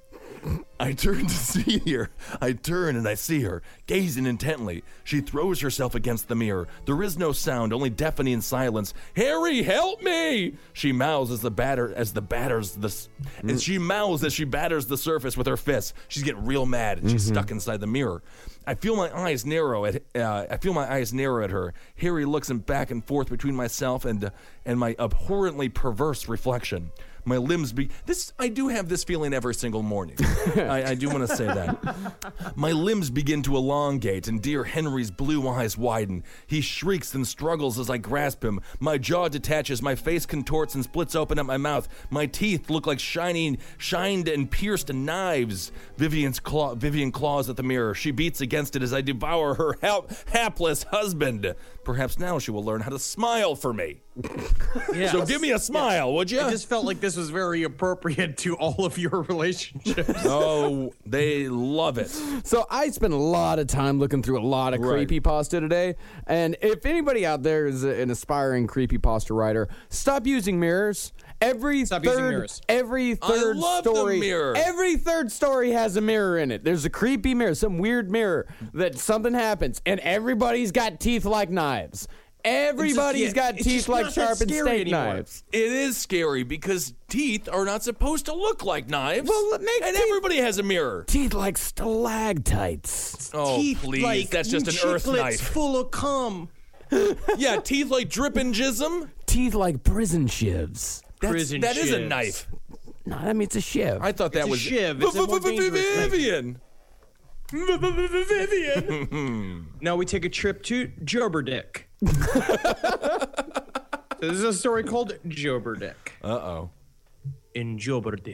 I turn to see her. I turn and I see her, gazing intently. She throws herself against the mirror. There is no sound, only deafening silence. Harry, help me! She mouths as the batter as the batters the and she mouths as she batters the surface with her fists. She's getting real mad and she's mm-hmm. stuck inside the mirror. I feel my eyes narrow at uh, I feel my eyes narrow at her. Harry looks him back and forth between myself and uh, and my abhorrently perverse reflection. My limbs be this I do have this feeling every single morning. I, I do want to say that. My limbs begin to elongate and dear Henry's blue eyes widen. He shrieks and struggles as I grasp him. My jaw detaches, my face contorts and splits open at my mouth. My teeth look like shining, shined and pierced knives. Vivian's claw, Vivian claws at the mirror. She beats against it as I devour her hap- hapless husband. Perhaps now she will learn how to smile for me. Yes. So give me a smile, yes. would you? I just felt like this was very appropriate to all of your relationships. Oh, they love it. So I spent a lot of time looking through a lot of Right. creepypasta today. And if anybody out there is an aspiring creepypasta writer, stop using mirrors. Every Stop using third, mirrors. every third love the story, mirror. every third story has a mirror in it. There's a creepy mirror, some weird mirror that something happens, and everybody's got teeth like knives. Everybody's It's just- yeah, got it's teeth just like not that sharpened scary steak anymore. knives. It is scary because teeth are not supposed to look like knives. Well, make and teeth- everybody has a mirror. Teeth like stalactites. Oh, Teeth please. like That's just an earth chiclets knife. full of cum. Yeah, teeth like dripping jism. Teeth like prison shivs. That's, Prison that is a shivs. knife. No, that means a shiv. I thought that It's a was shiv. It's a more dangerous knife. Vivian. Vivian. Now we take a trip to Joberdick. This is a story called Joberdick. Uh-oh. In Joberdick,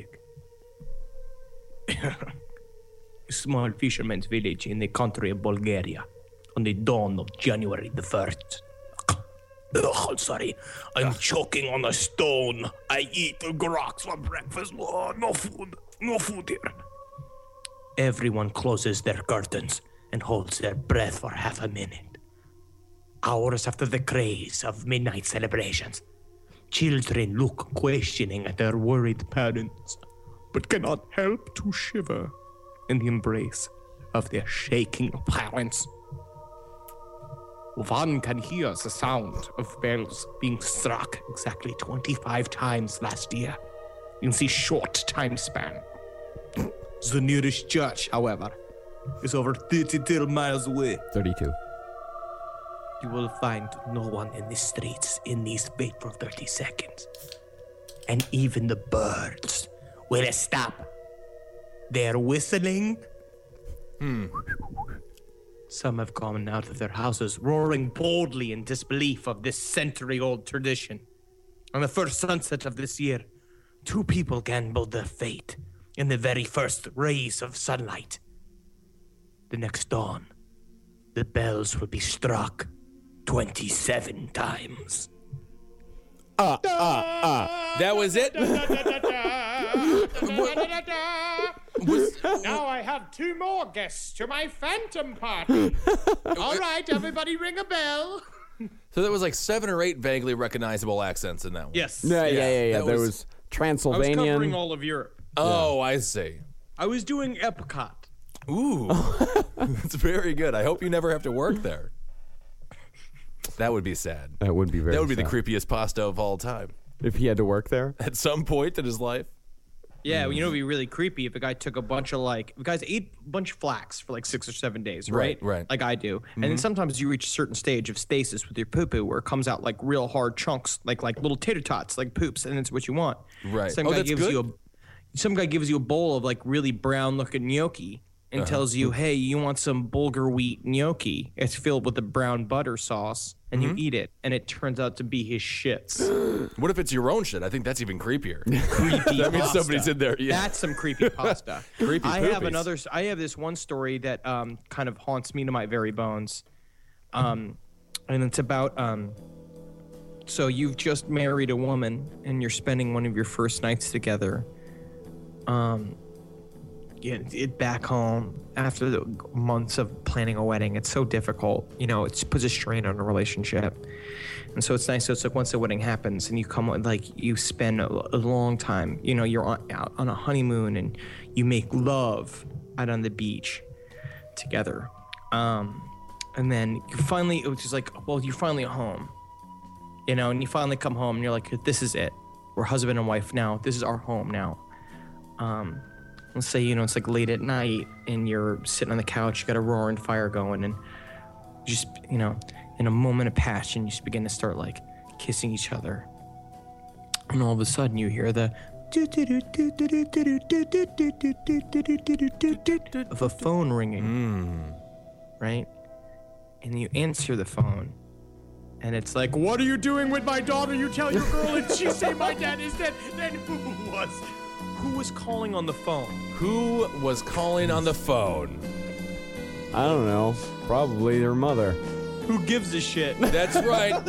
a small fisherman's village in the country of Bulgaria, on the dawn of January the first. Ugh, sorry, I'm choking on a stone. I eat groks for breakfast. Oh, no food, no food here. Everyone closes their curtains and holds their breath for half a minute. Hours after the craze of midnight celebrations, children look questioning at their worried parents, but cannot help to shiver in the embrace of their shaking parents. One can hear the sound of bells being struck exactly twenty-five times last year in the short time span. The nearest church, however, is over thirty-two miles away. thirty-two. You will find no one in the streets in these fateful thirty seconds. And even the birds will stop their whistling. Hmm. Some have gone out of their houses, roaring boldly in disbelief of this century-old tradition. On the first sunset of this year, two people gambled their fate in the very first rays of sunlight. The next dawn, the bells will be struck twenty-seven times. Uh, uh, uh. That was it? Now I have two more guests to my phantom party. All right, everybody ring a bell. So there was like seven or eight vaguely recognizable accents in that one. Yes. Yeah, yeah, yeah, yeah. that There was- was, I was Transylvanian. covering all of Europe. Oh, I see. I was doing Epcot. Ooh. That's very good. I hope you never have to work there. That would be sad. That would be very That would be sad. the creepiest pasta of all time. If he had to work there. At some point in his life. Yeah, well, you know, it'd be really creepy if a guy took a bunch of like, if guys ate a bunch of flax for like six or seven days, right? Right, right. Like I do, and then sometimes you reach a certain stage of stasis with your poo poo where it comes out like real hard chunks, like like little tater tots, like poops, and it's what you want. Right. Some Oh, guy that's gives good? you a, some guy gives you a bowl of like really brown looking gnocchi and Uh-huh. tells you, hey, you want some bulgur wheat gnocchi? It's filled with the brown butter sauce, and Mm-hmm. you eat it, and it turns out to be his shits. What if it's your own shit? I think that's even creepier. Creepy That means pasta. somebody's in there. Yeah. That's some creepy pasta. Creepy I have poopies. another. I have this one story that um, kind of haunts me to my very bones, um, and it's about. Um, so you've just married a woman, and you're spending one of your first nights together. Um, get it back home after the months of planning a wedding. It's so difficult, you know. It puts a strain on a relationship, and so it's nice. So it's like once the wedding happens, and you come like you spend a, a long time. You know, you're on, out on a honeymoon, and you make love out on the beach together, um, and then you finally, which is like, well, you're finally at home, you know, and you finally come home, and you're like, this is it. We're husband and wife now. This is our home now. Um, let's say, you know, it's like late at night and you're sitting on the couch, you got a roaring fire going, and you just, you know, in a moment of passion, you just begin to start like kissing each other. And all of a sudden you hear the of a phone ringing, right? And you answer the phone, and it's like, what are you doing with my daughter? You tell your girl and she say my dad is dead. Then who was, who was calling on the phone? Who was calling on the phone? I don't know. Probably their mother. Who gives a shit? That's right.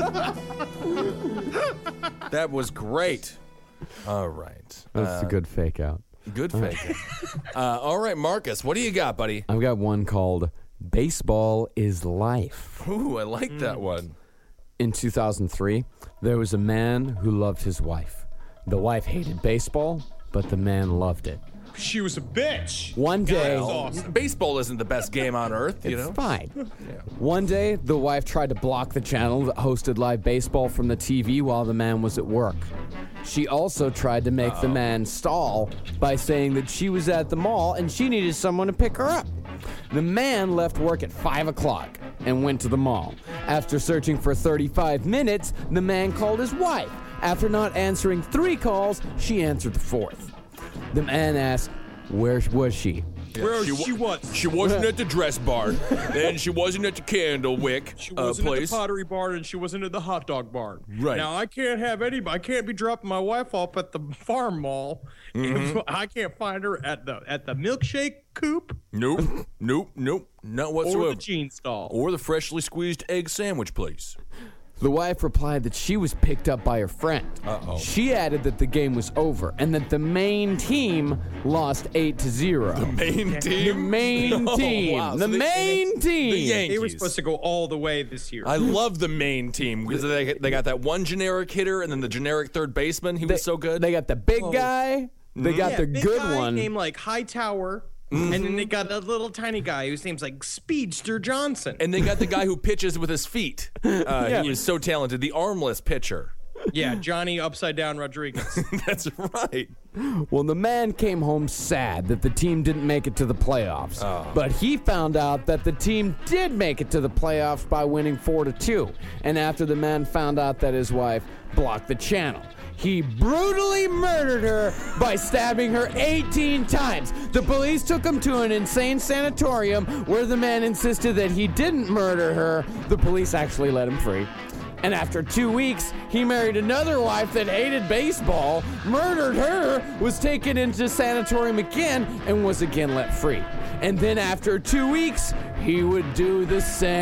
That was great. All right. That's Uh, a good fake out. Good fake. uh, all right, Marcus, what do you got, buddy? I've got one called Baseball is Life. Ooh, I like that one. In two thousand three, there was a man who loved his wife. The wife hated baseball, but the man loved it. She was a bitch. One day, That was awesome. Baseball isn't the best game on earth, you know? it's fine. One day, the wife tried to block the channel that hosted live baseball from the T V while the man was at work. She also tried to make the man stall by saying that she was at the mall and she needed someone to pick her up. The man left work at five o'clock and went to the mall. After searching for thirty-five minutes, the man called his wife. After not answering three calls, she answered the fourth. The man asked, where was she? Where she she, wa- was. She wasn't at the dress barn, and she wasn't at the candle wick She uh, wasn't at place. the pottery barn, and she wasn't at the hot dog barn. Right. Now I can't have anybody. I can't be dropping my wife off at the farm mall. Mm-hmm. If I can't find her at the at the milkshake coop Nope, nope, nope, not or whatsoever. the jean stall. Or the freshly squeezed egg sandwich place. The wife replied that she was picked up by her friend. Uh-oh. She added that the game was over and that the main team lost eight to zero. The Main team. The main Oh, team. wow. The So they- main team. The Yankees. They were supposed to go all the way this year. I love the main team because they, they got that one generic hitter and then the generic third baseman. He They- was so good. They got the big guy. They got yeah, the big good guy one. named like Hightower, and then they got a little tiny guy whose name's like Speedster Johnson. and they got the guy who pitches with his feet. Uh, He was so talented. The armless pitcher. yeah, Johnny Upside Down Rodriguez. That's right. Well, the man came home sad that the team didn't make it to the playoffs. But he found out that the team did make it to the playoffs by winning four to two. And after the man found out that his wife blocked the channel, he brutally murdered her by stabbing her eighteen times. The police took him to an insane sanatorium where the man insisted that he didn't murder her. The police actually let him free. And after two weeks, he married another wife that hated baseball, murdered her, was taken into sanatorium again, and was again let free. And then after two weeks, he would do the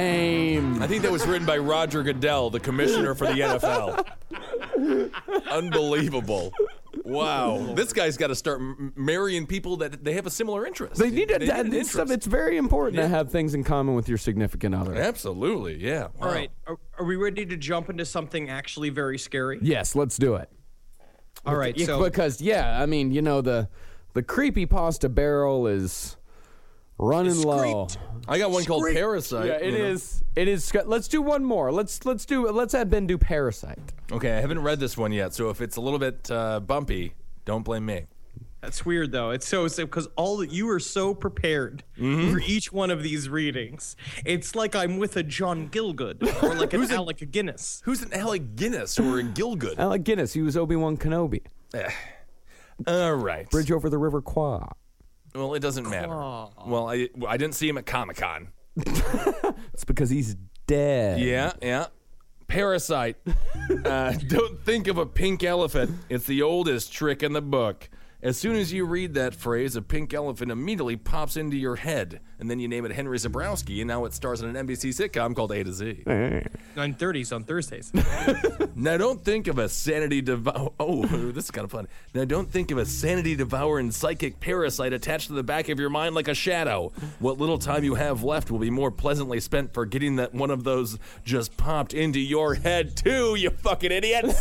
same. I think that was written by Roger Goodell, the commissioner for the N F L. Unbelievable. Wow. This guy's got to start m- marrying people that they have a similar interest. They need to. They that, an it's, interest. it's very important Yeah. to have things in common with your significant other. Absolutely, yeah. All right, are, are we ready to jump into something actually very scary? Yes, let's do it. All right, Yeah, so because yeah, I mean, you know, the the creepypasta barrel is running It's low. scraped. I got one called Scream. Parasite. Yeah, it you know. is. It is. sc- Let's do one more. Let's let's do. Let's have Ben do Parasite. Okay, I haven't read this one yet, so if it's a little bit uh, bumpy, don't blame me. That's weird though. It's so because all you are so prepared Mm-hmm. for each one of these readings. It's like I'm with a John Gilgood or like an Alec Guinness. Who's an Alec Guinness or a Gilgood? Alec Guinness, he was Obi-Wan Kenobi. All right. Bridge over the River Kwai. Well, it doesn't matter. Well, I I didn't see him at Comic-Con. It's because he's dead. Yeah, yeah. Parasite. uh, don't think of a pink elephant. It's the oldest trick in the book. As soon as you read that phrase, a pink elephant immediately pops into your head, and then you name it Henry Zabrowski, and now it stars in an N B C sitcom called A to Z. nine thirties on Thursdays. Now don't think of a sanity devour. Oh, this is kind of fun. Now don't think of a sanity devouring psychic parasite attached to the back of your mind like a shadow. What little time you have left will be more pleasantly spent forgetting that one of those just popped into your head too, you fucking idiots.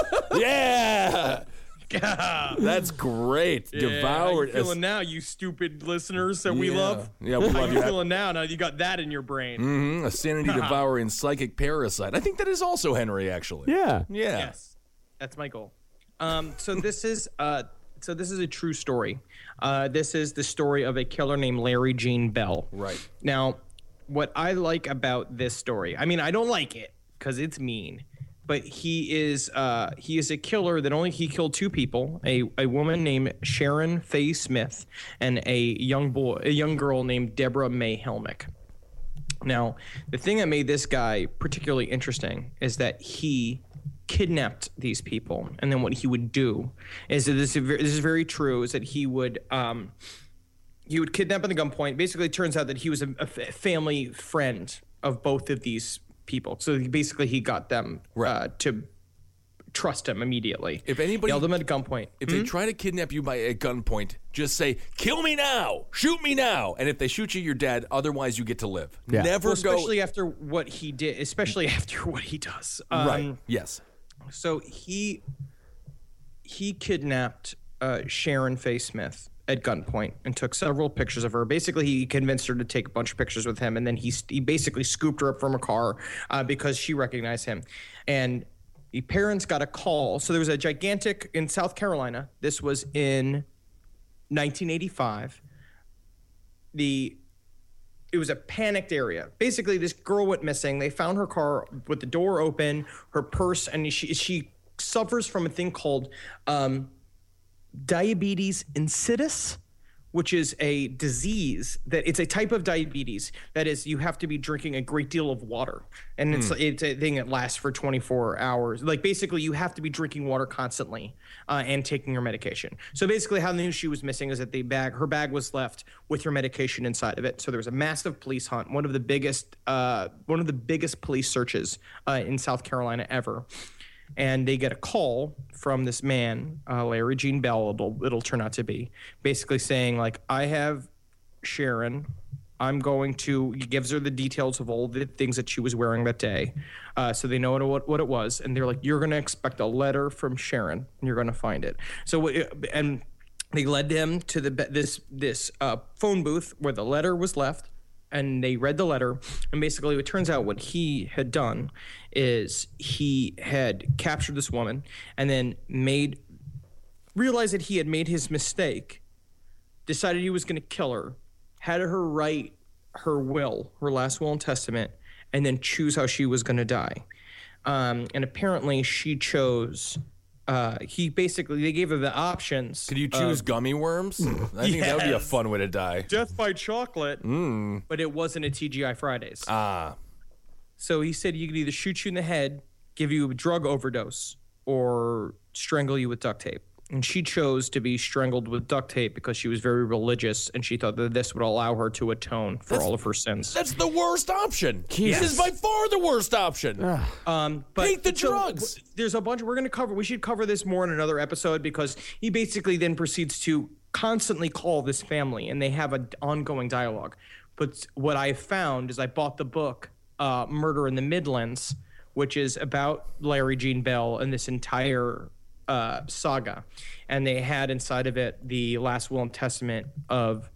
Yeah. That's great. Yeah, Devoured. How you feeling now, you stupid listeners that we Yeah. love? Yeah, we How love you you. feeling now? Now you got that in your brain. Mm-hmm, a sanity devouring psychic parasite. I think that is also Henry, actually. Yeah. Yeah. Yes, that's my goal. Um, so this is uh, so this is a true story. Uh, this is the story of a killer named Larry Gene Bell. Right. Now, what I like about this story, I mean, I don't like it because it's mean, but he is uh, he is a killer that only he killed two people: a a woman named Sharon Faye Smith and a young boy, a young girl named Deborah May Helmick. Now, the thing that made this guy particularly interesting is that he kidnapped these people, and then what he would do is that this is very, this is very true is that he would um, he would kidnap at the gunpoint. Basically, it turns out that he was a, a f- family friend of both of these people. So he, basically, he got them Right. uh, to trust him immediately. If anybody- yelled them at gunpoint. If they try to kidnap you by a gunpoint, just say, kill me now, shoot me now. And if they shoot you, you're dead. Otherwise, you get to live. Yeah. Never Well, go. especially after what he did, especially after what he does. Um, Right. Yes. So he he kidnapped uh, Sharon Faye Smith at gunpoint and took several pictures of her. Basically, he convinced her to take a bunch of pictures with him, and then he he basically scooped her up from a car uh, because she recognized him. And the parents got a call. So there was a gigantic in South Carolina. This was in nineteen eighty-five. The It was a panicked area. Basically, this girl went missing. They found her car with the door open, her purse, and she she suffers from a thing called um, diabetes insipidus, which is a disease that it's a type of diabetes that is you have to be drinking a great deal of water, and it's it's a thing that lasts for twenty-four hours. Like basically, you have to be drinking water constantly uh, and taking your medication. So basically, how they knew she was missing is that the bag, her bag was left with her medication inside of it. So there was a massive police hunt, one of the biggest, uh, one of the biggest police searches uh, in South Carolina ever. And they get a call from this man, uh, Larry Gene Bell, it'll, it'll turn out to be, basically saying, like, I have Sharon. I'm going to, he gives her the details of all the things that she was wearing that day. Uh, so they know what, what it was. And they're like, you're going to expect a letter from Sharon, and you're going to find it. So, and they led him to the this this uh, phone booth where the letter was left. And they read the letter, and basically it turns out what he had done is he had captured this woman and then made, realized that he had made his mistake, decided he was going to kill her, had her write her will, her last will and testament, and then choose how she was going to die. Um, and apparently she chose, uh, he basically, they gave her the options. Could you choose gummy worms? I think that would be a Yes. fun way to die. Death by chocolate, but it wasn't a T G I Fridays. Ah. So he said you could either shoot you in the head, give you a drug overdose, or strangle you with duct tape. And she chose to be strangled with duct tape because she was very religious, and she thought that this would allow her to atone for all of her sins. That's the worst option. This is by far the worst option. Um, but Take the so, drugs. w- There's a bunch. We're going to cover. We should cover this more in another episode because he basically then proceeds to constantly call this family, and they have an ongoing dialogue. But what I found is I bought the book uh, "Murder in the Midlands," which is about Larry Gene Bell and this entire uh, saga, and they had inside of it the last will and testament of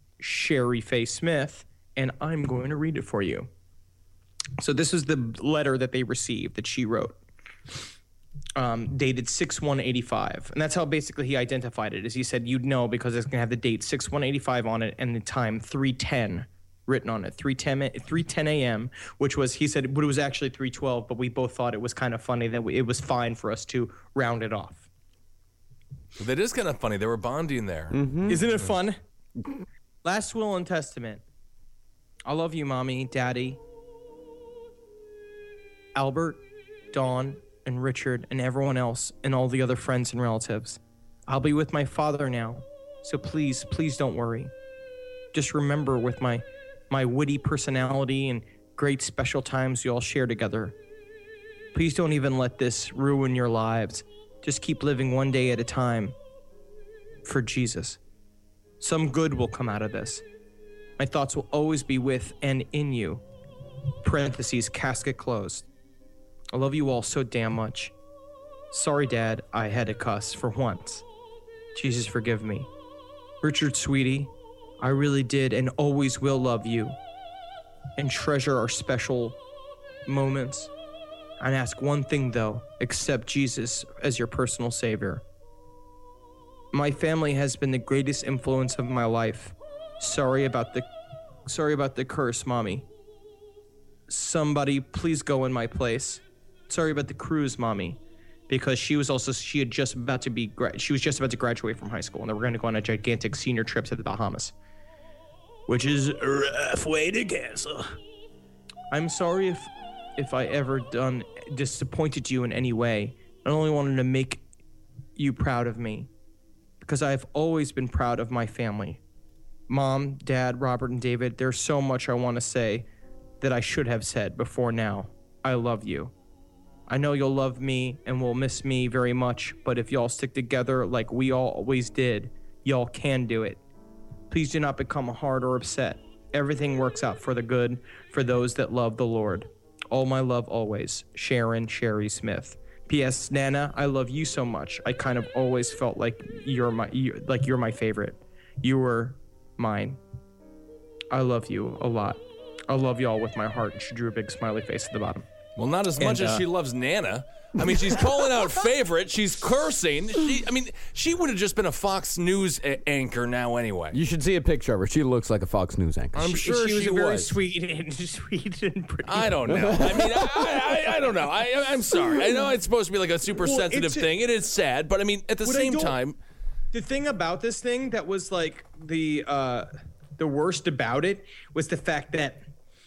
Sherry Faye Smith, and I'm going to read it for you. So this is the letter that they received that she wrote. um, dated six one eighty-five. And that's how basically he identified it, is he said, you'd know because it's going to have the date six one eighty-five on it and the time three ten written on it, three ten a.m., which was, he said, but it was actually three twelve, but we both thought it was kind of funny that we, it was fine for us to round it off. That is kind of funny. They were bonding there. Mm-hmm. Isn't it fun? Last will and testament. I love you, Mommy, Daddy, Albert, Dawn, and Richard, and everyone else, and all the other friends and relatives. I'll be with my father now, so please, please don't worry. Just remember with my, my witty personality and great special times you all share together. Please don't even let this ruin your lives. Just keep living one day at a time for Jesus. Some good will come out of this. My thoughts will always be with and in you. Parentheses, casket closed. I love you all so damn much. Sorry, Dad, I had to cuss for once. Jesus, forgive me. Richard, sweetie, I really did and always will love you and treasure our special moments. And ask one thing, though, accept Jesus as your personal savior. My family has been the greatest influence of my life. Sorry about the, sorry about the curse, Mommy. Somebody, please go in my place. Sorry about the cruise, Mommy, because she was also, she had just about to be, she was just about to graduate from high school, and they were going to go on a gigantic senior trip to the Bahamas, which is a rough way to cancel. I'm sorry if, if I ever done disappointed you in any way. I only wanted to make you proud of me, because I've always been proud of my family. Mom, Dad, Robert, and David, there's so much I want to say that I should have said before now. I love you. I know you'll love me and will miss me very much, but if y'all stick together like we all always did, y'all can do it. Please do not become hard or upset. Everything works out for the good for those that love the Lord. All my love always, Sharon Sherry Smith. P S. Nana, I love you so much. I kind of always felt like you're my you, like you're my favorite. You were mine. I love you a lot. I love y'all with my heart. And she drew a big smiley face at the bottom. Well, not as much And, uh, as she loves Nana. I mean, she's calling out favorite. She's cursing. She, I mean, she would have just been a Fox News a- anchor now anyway. You should see a picture of her. She looks like a Fox News anchor. I'm sure she was she a very was. sweet and sweet and pretty. I don't know. I mean, I, I, I don't know. I, I'm sorry. I know it's supposed to be like a super Well, sensitive it's a- thing. It is sad, but I mean, at the What I same don't- time, The thing about this thing that was like the uh, the worst about it was the fact that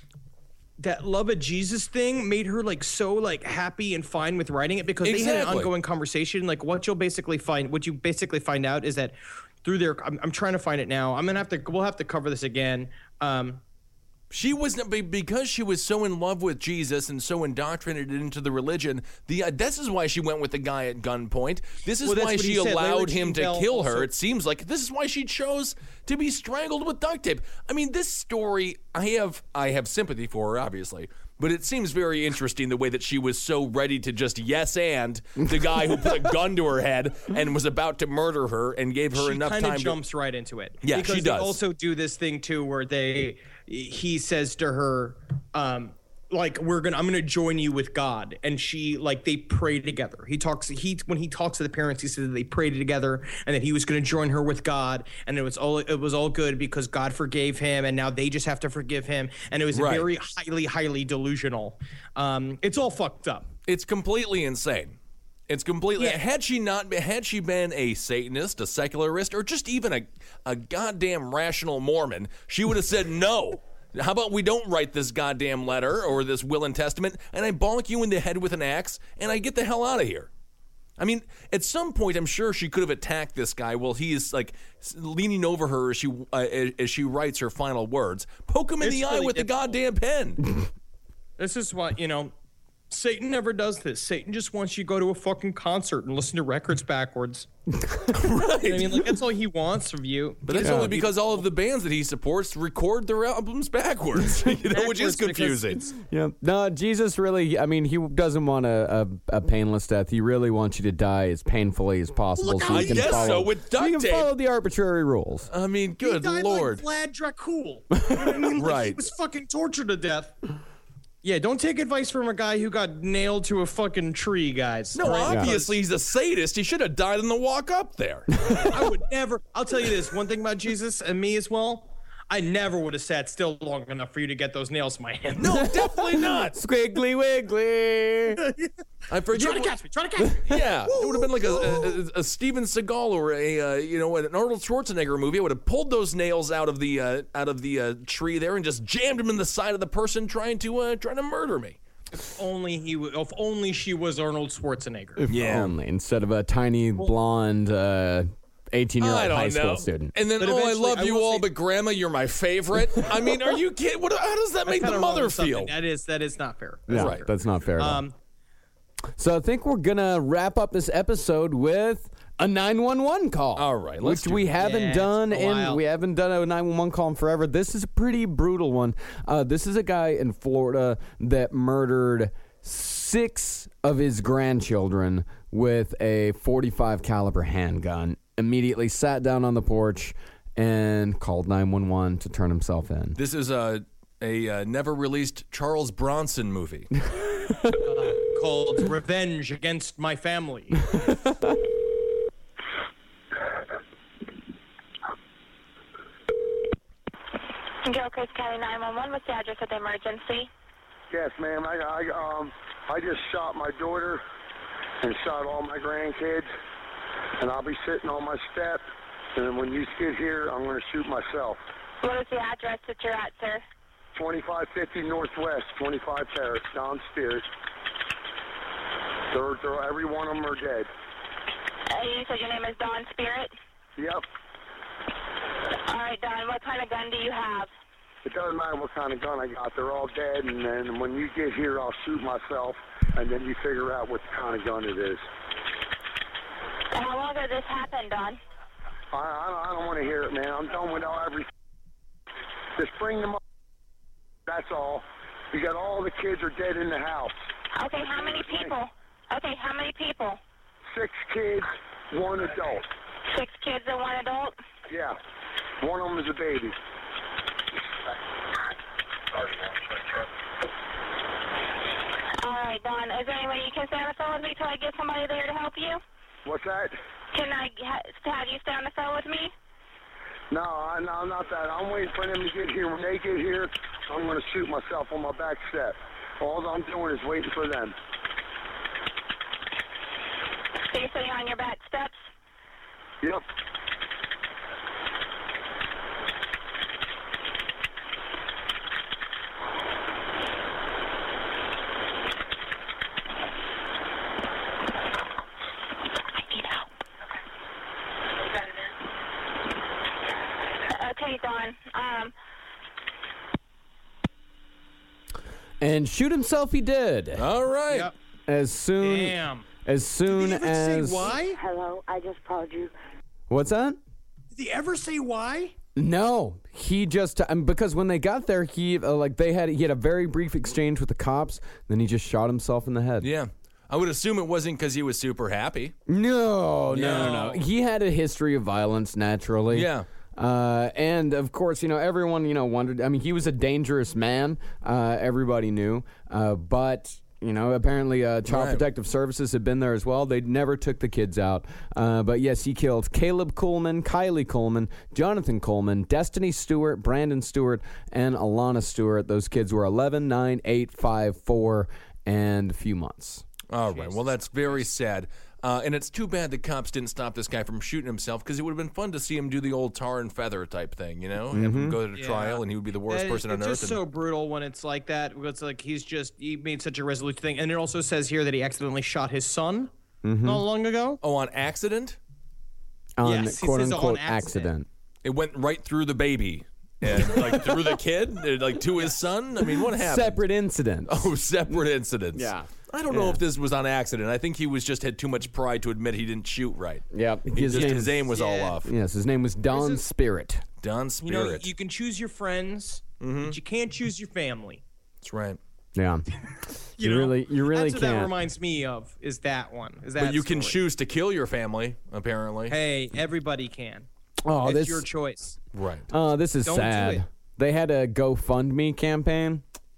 that love of Jesus thing made her like so like happy and fine with writing it, because they had an Exactly. ongoing conversation. Like what you'll basically find, what you basically find out is that through their, I'm, I'm trying to find it now. I'm gonna have to, we'll have to cover this again. Um, she was because she was so in love with Jesus and so indoctrinated into the religion. The uh, this is why she went with the guy at gunpoint. This is Well, that's why what he she said. Larry allowed him to Gene Bell kill her. also- It seems like this is why she chose to be strangled with duct tape. I mean, this story, I have I have sympathy for her, obviously. But it seems very interesting the way that she was so ready to just yes and the guy who put a gun to her head and was about to murder her and gave her she enough kind time of to... jumps right into it. Yeah, because she they does. also do this thing too, where they, he says to her, um, like, we're gonna, I'm gonna join you with God, and she, like, they pray together. He talks, he when he talks to the parents, he says that they prayed together, and that he was gonna join her with God, and it was all, it was all good because God forgave him, and now they just have to forgive him, and it was Right. very highly, highly delusional. Um, it's all fucked up. It's completely insane. It's completely. Yeah. Had she not, had she been a Satanist, a secularist, or just even a a goddamn rational Mormon, she would have said no. How about we don't write this goddamn letter or this will and testament, and I bonk you in the head with an axe, and I get the hell out of here. I mean, at some point, I'm sure she could have attacked this guy while he is like leaning over her as she uh, as she writes her final words. Poke him in It's the eye really with the difficult. goddamn pen. This is what, you know, Satan never does this. Satan just wants you to go to a fucking concert and listen to records backwards. Right. I mean, like, that's all he wants from you. But that's You know, only because all of the bands that he supports record their albums backwards, you know, which is backwards because confusing. it's- Yeah. No, Jesus really, I mean, he doesn't want a, a, a painless death. He really wants you to die as painfully as possible Look so how you he can does follow, so with so you duct can tape. follow the arbitrary rules. I mean, He good died lord. like Vlad Dracul. You know what I mean? Like, Right. He was fucking tortured to death. Yeah, don't take advice from a guy who got nailed to a fucking tree, guys. No, Right? obviously he's a sadist. He should have died on the walk up there. I would never. I'll tell you this one thing about Jesus and me as well. I never would have sat still long enough for you to get those nails in my hand. No, definitely not. Squiggly wiggly. I forget. Try to catch me. Try to catch me. Yeah, it would have been like a, a, a Steven Seagal or a uh, you know an Arnold Schwarzenegger movie. I would have pulled those nails out of the uh, out of the uh, tree there and just jammed them in the side of the person trying to uh, trying to murder me. If only he. W- if only she was Arnold Schwarzenegger. If Yeah. only, instead of a tiny blonde uh, eighteen-year-old I don't high school know. student. And then, But oh, I eventually, love I you will all, say- but Grandma, you're my favorite. I mean, are you kidding? What? How does that make the Kinda wrong mother with something. feel? That is that is not fair. That's Yeah, not fair. that's not fair at all. Um, So I think we're gonna wrap up this episode with a nine one one call. All right, let's which do we it. haven't Yeah, it's done been a in while. we haven't done a nine one one call in forever. This is a pretty brutal one. Uh, this is a guy in Florida that murdered six of his grandchildren with a forty-five caliber handgun. Immediately sat down on the porch and called nine one one to turn himself in. This is a a uh, never released Charles Bronson movie. called Revenge Against My Family. Gilchrist County nine one one, what's the address of the emergency? Yes, ma'am. I, I um I just shot my daughter and shot all my grandkids, and I'll be sitting on my step. And when you get here, I'm going to shoot myself. What is the address that you're at, sir? twenty-five fifty Northwest, twenty-five Terrace, Don Spears. They're, they're, every one of them are dead. Uh, you said your name is Don Spirit? Yep. All right, Don, what kind of gun do you have? It doesn't matter what kind of gun I got. They're all dead, and then when you get here, I'll shoot myself, and then you figure out what kind of gun it is. How long ago this happened, Don? I, I, don't- I don't want to hear it, man. I'm done with all every. Just bring them up. That's all. You got all the kids are dead in the house. Okay, how many people? Okay, how many people? Six kids, one adult. Six kids and one adult? Yeah. One of them is a baby. All right, Don, is there any way you can stay on the phone with me till I get somebody there to help you? What's that? Can I ha- have you stay on the phone with me? No, I, no, not that. I'm waiting for them to get here. When they get here, I'm going to shoot myself on my back step. All I'm doing is waiting for them. So you're sitting on your back steps? Yep. Okay, Don. Um, And shoot himself he did. All right. Yep. As soon Damn. as soon Did he even as say why? hello, I just called you. What's that? Did he ever say why? No, he just um, because when they got there, he uh, like they had he had a very brief exchange with the cops. Then he just shot himself in the head. Yeah. I would assume it wasn't because he was super happy. No, no, Yeah. no, no. He had a history of violence naturally. Yeah. Uh, and of course, you know, everyone, you know, wondered. I mean, he was a dangerous man. Uh, everybody knew. Uh, but, you know, apparently uh, Child Right. Protective Services had been there as well. They never took the kids out. Uh, but yes, he killed Caleb Coleman, Kylie Coleman, Jonathan Coleman, Destiny Stewart, Brandon Stewart, and Alana Stewart. Those kids were eleven, nine, eight, five, four, and a few months. All right. Well, that's very sad. Uh, and it's too bad the cops didn't stop this guy from shooting himself because it would have been fun to see him do the old tar and feather type thing, you know? Have him go to Yeah. trial and he would be the worst That- person on it's earth. just and- so brutal when it's like that. It's like he's just he made such a resolute thing, and it also says here that he accidentally shot his son not long ago. oh, on accident? On Yes, he quote says on unquote accident. accident. It went right through the baby. And like through the kid? And, like to his son? I mean, what happened? Separate incidents. Oh, separate incidents. Yeah. I don't know Yeah. if this was on accident. I think he was just had too much pride to admit he didn't shoot right. Yep. He His just, name- his aim was all Yeah. off. Yes, his name was Don There's a- Spirit. Don You Spirit. know, you can choose your friends, but you can't choose your family. That's right. Yeah. You, You know? really- you really That's what that can't. reminds me of. Is that one? Is that? But you can story. choose to kill your family, apparently. Hey, everybody can. Oh, it's this your choice. Right. Oh, this is Don't do sad. it. They had a GoFundMe campaign.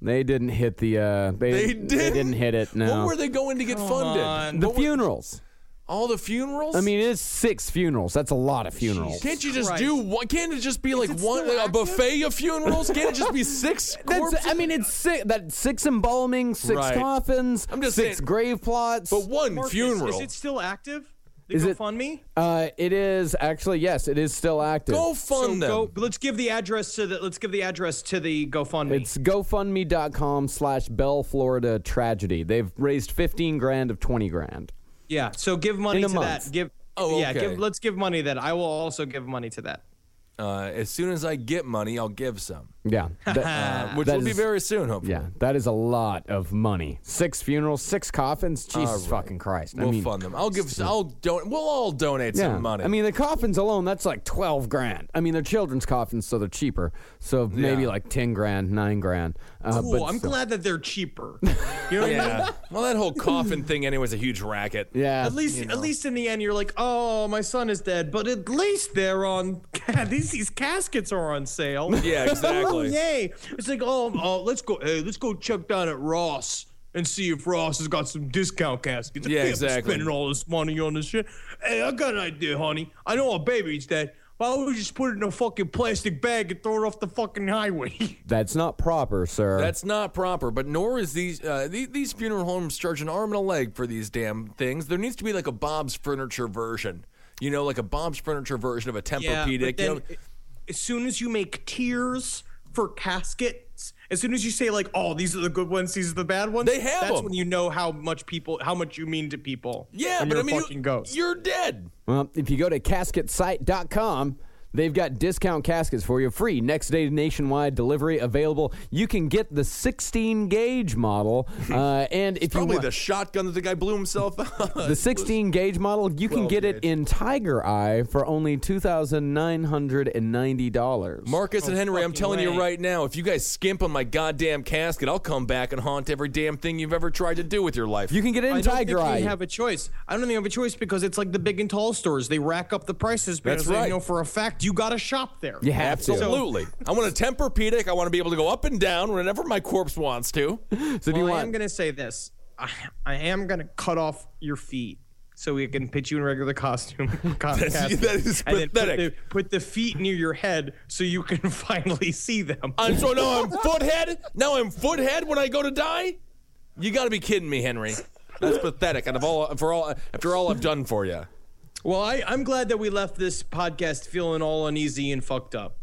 They didn't hit the. Uh, they, They They didn't? didn't hit it. No. What were they going to get funded? on. the What were- funerals. all the funerals? I mean, it's six funerals. That's a lot of funerals. can't you just Christ. do one? Can't it just be like it one, still like a active? buffet of funerals? Can't it just be six corpses? That's, I mean, it's six, that six embalming, six Right. coffins, I'm just six saying- grave plots. but one Marcus, funeral. Is it still active? The Is it- GoFundMe? uh, it is actually yes, it is still active. Go So fund them. go, let's give the address to the let's give the address to the GoFundMe. It's GoFundMe.com slash Bell Florida Tragedy. They've raised fifteen grand of twenty grand. yeah. So give money In a to month. that. Give Oh, yeah. okay. Give let's give money to that. I will also give money to that. Uh, as soon as I get money, I'll give some, Yeah. That- uh, which that will be is- very soon, hopefully. Yeah, that is a lot of money. Six funerals, six coffins. Jesus right. fucking Christ! We'll I mean, fund them. I'll give. I'll don. We'll all donate yeah. some money. I mean, the coffins alone, that's like twelve grand. I mean, they're children's coffins, so they're cheaper. So maybe Yeah. like ten grand, nine grand. Uh, Cool. but I'm still- glad that they're cheaper. You know what I mean? yeah. Well, that whole coffin thing anyway is a huge racket. Yeah. At least, at least in the end, you're like, oh, my son is dead, but at least they're on. these these caskets are on sale. Yeah, exactly. Yay! It's like, oh, oh, let's go. Hey, let's go check down at Ross and see if Ross has got some discount caskets. I Yeah, can't be exactly. spending all this money on this shit. Hey, I got an idea, honey. I know our baby's dead. Why don't we just put it in a fucking plastic bag and throw it off the fucking highway? That's not proper, sir. That's not proper, but nor is these, uh, these these funeral homes charge an arm and a leg for these damn things. There needs to be like a Bob's Furniture version, you know, like a Bob's Furniture version of a Tempur-Pedic. but then you know? as soon as you make tiers for caskets, as soon as you say like, "Oh, these are the good ones, these are the bad ones," They have that's them. when you know how much people, how much you mean to people. Yeah, when but you're I mean, a fucking you, ghost. you're dead. Well, if you go to casket site dot com, they've got discount caskets for you, free next day nationwide delivery available. You can get the sixteen gauge model, uh, and if you Probably want the shotgun that the guy blew himself out. the sixteen gauge model, you can get it in Tiger Eye for only two thousand nine hundred ninety dollars. Marcus and Henry, I'm fucking telling you way. right now, if you guys skimp on my goddamn casket, I'll come back and haunt every damn thing you've ever tried to do with your life. You can get it in I don't Tiger think Eye. we have a choice. I don't think we have a choice because it's like the big and tall stores. They rack up the prices because That's they right. know for a fact you got to shop there. You have to. Absolutely. I want a Tempur-Pedic. I want to be able to go up and down whenever my corpse wants to. So if you Well, I want, am going to say this. I, I am going to cut off your feet so we can put you in regular costume. co- That's- casket, that is and then put pathetic. the, put the feet near your head so you can finally see them. And so now I'm foothead? Now I'm foothead when I go to die? You got to be kidding me, Henry. That's pathetic. And of all, for all, after all I've done for you. Well, I, I'm glad that we left this podcast feeling all uneasy and fucked up.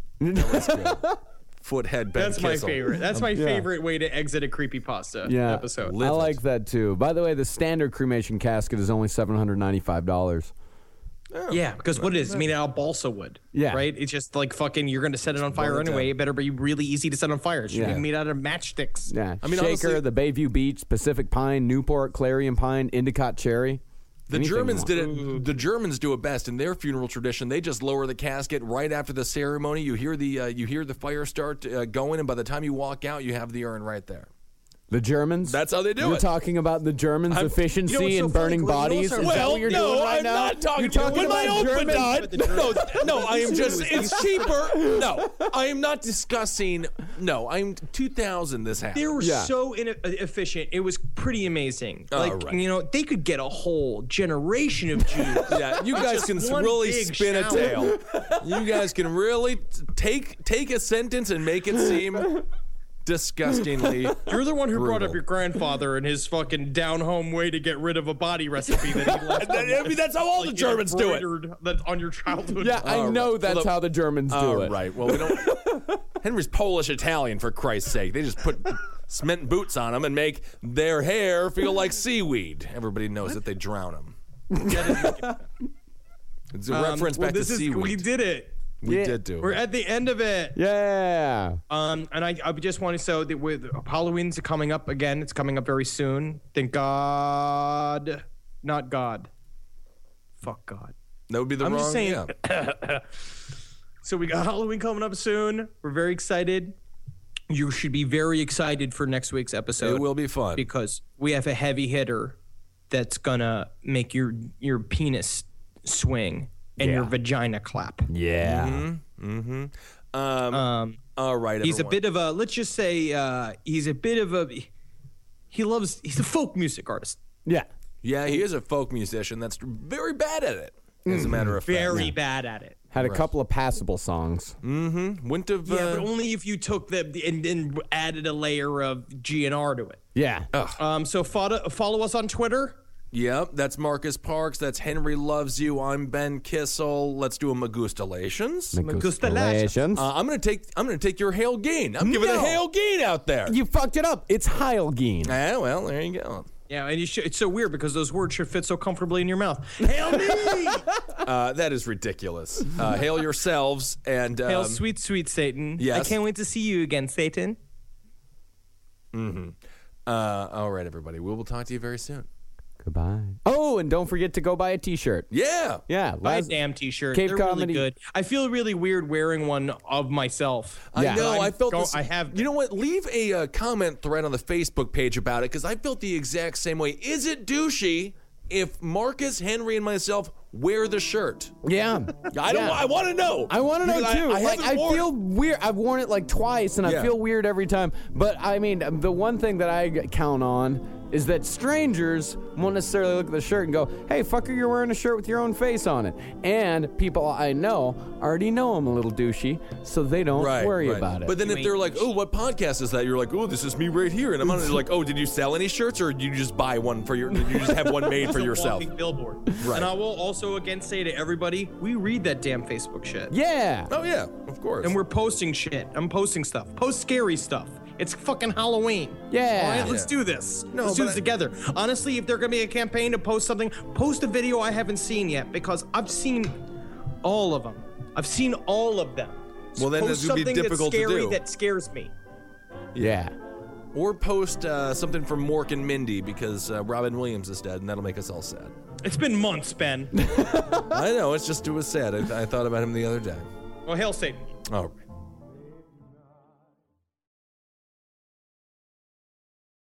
Foothead Ben That's my Kissel. favorite. That's my yeah. favorite way to exit a creepypasta yeah, episode. I like that too. By the way, the standard cremation casket is only seven hundred ninety-five dollars. Yeah, because what it is, I mean, out of balsa wood. Yeah. Right? It's just like fucking, you're going to set it on fire burn it anyway. down. It better be really easy to set on fire. It's Yeah. made out of matchsticks. Yeah, I mean, Shaker, honestly- the Bayview Beach, Pacific Pine, Newport, Clarion Pine, Endicott Cherry. The Anything Germans you did want. it. The Germans do it best in their funeral tradition. They just lower the casket right after the ceremony. You hear the uh, you hear the fire start uh, going, and by the time you walk out, you have the urn right there. The Germans? That's how they do You're it. talking about the Germans' I'm- efficiency you know what's so in funny, burning Glenn? You know bodies? what's Is so- that what you're no, doing right I'm now? not talking. You're talking when about my uncle Germans? died. No, no, I am just. It's cheaper. No, I am not discussing. No, I'm two thousand. This happened. They were Yeah. so inefficient. It was pretty amazing. Oh, Like, right. you know, they could get a whole generation of Jews. Yeah, you guys can Just one really big spin a shower. tale. You guys can really t- take take a sentence and make it seem disgustingly. You're the one who brought up Brutal. your grandfather and his fucking down home way to get rid of a body recipe that he left. I mean, that's how all the like, Germans do it. embroidered That on your childhood. Yeah, I All know right. that's Well, the- how the Germans do Oh, it. right. Well, we don't. Henry's Polish Italian, for Christ's sake. They just put cement boots on them and make their hair feel like seaweed. Everybody knows that they drown them. It's a Um, reference well, back this to is, seaweed. We did it. We Yeah. did do We're it. at the end of it. Yeah. Um, and I, I just want to so that with Halloween's coming up again. It's coming up very soon. Thank God, not God. Fuck God. That would be the I'm wrong. just saying. Yeah. So we got Halloween coming up soon. We're very excited. You should be very excited for next week's episode. It will be fun. because we have a heavy hitter that's gonna make your your penis swing and your Yeah. vagina clap. Yeah. Mm-hmm. Um, Um, all right, he's a everyone. bit of a, let's just say, uh, he's a bit of a, he loves, he's a folk music artist. Yeah. Yeah, he is a folk musician that's very bad at it, as a matter of fact. Very bad at it. Had a couple of passable songs. Mm-hmm. Wouldn't have... Yeah, uh, but only if you took the, the and, and added a layer of G N R to it. Yeah. Um, so follow, follow us on Twitter. Yep, that's Marcus Parks. That's Henry Loves You. I'm Ben Kissel. Let's do a Magustalations. Magustalations. Uh, I'm gonna take. I'm gonna take your Hail Geen. I'm giving a No. Hail Geen out there. You fucked it up. It's Heilgeen. Ah, well, there you go. Yeah, and you should, it's so weird because those words should fit so comfortably in your mouth. Hail me! Uh, that is ridiculous. Uh, hail yourselves and um, Hail sweet, sweet Satan. yes. I can't wait to see you again, Satan. Mm-hmm. Uh, all right, everybody. We will talk to you very soon. Goodbye. Oh, and don't forget to go buy a T-shirt. Yeah. Yeah. Buy a last- damn t-shirt. Cape They're Comedy- really good. I feel really weird wearing one of myself. I Yeah. know. I'm I felt go- this. I have- You know what? Leave a uh, comment thread on the Facebook page about it because I felt the exact same way. Is it douchey if Marcus, Henry, and myself wear the shirt? Yeah. I don't. Yeah. I want to know. I want to know Because too. I, I like, haven't I worn feel it. weird. I've worn it like twice, and Yeah. I feel weird every time. But I mean, the one thing that I count on is that strangers won't necessarily look at the shirt and go, "Hey, fucker, you're wearing a shirt with your own face on it." And people I know already know I'm a little douchey, so they don't Right, worry right. about it. But then You if they're ain't like, "Oh, what podcast is that?" You're like, "Oh, this is me right here," and I'm on it like, "Oh, did you sell any shirts, or did you just buy one for your? Did you just have one made for It's a yourself?" walking billboard. Right. And I will also again say to everybody, we read that damn Facebook shit. yeah. Oh yeah, of course. And we're posting shit. I'm posting stuff. Post scary stuff. It's fucking Halloween. Yeah. All right, let's Yeah. do this. No, let's do but this I- together. Honestly, if there's gonna be a campaign to post something, post a video I haven't seen yet because I've seen all of them. I've seen all of them. Well, then post this would be something difficult to that's scary do. that scares me. Yeah. Or post uh, something from Mork and Mindy because uh, Robin Williams is dead, and that'll make us all sad. It's been months, Ben. I know. It's just it was sad. I, I thought about him the other day. Well, hail Satan. Oh.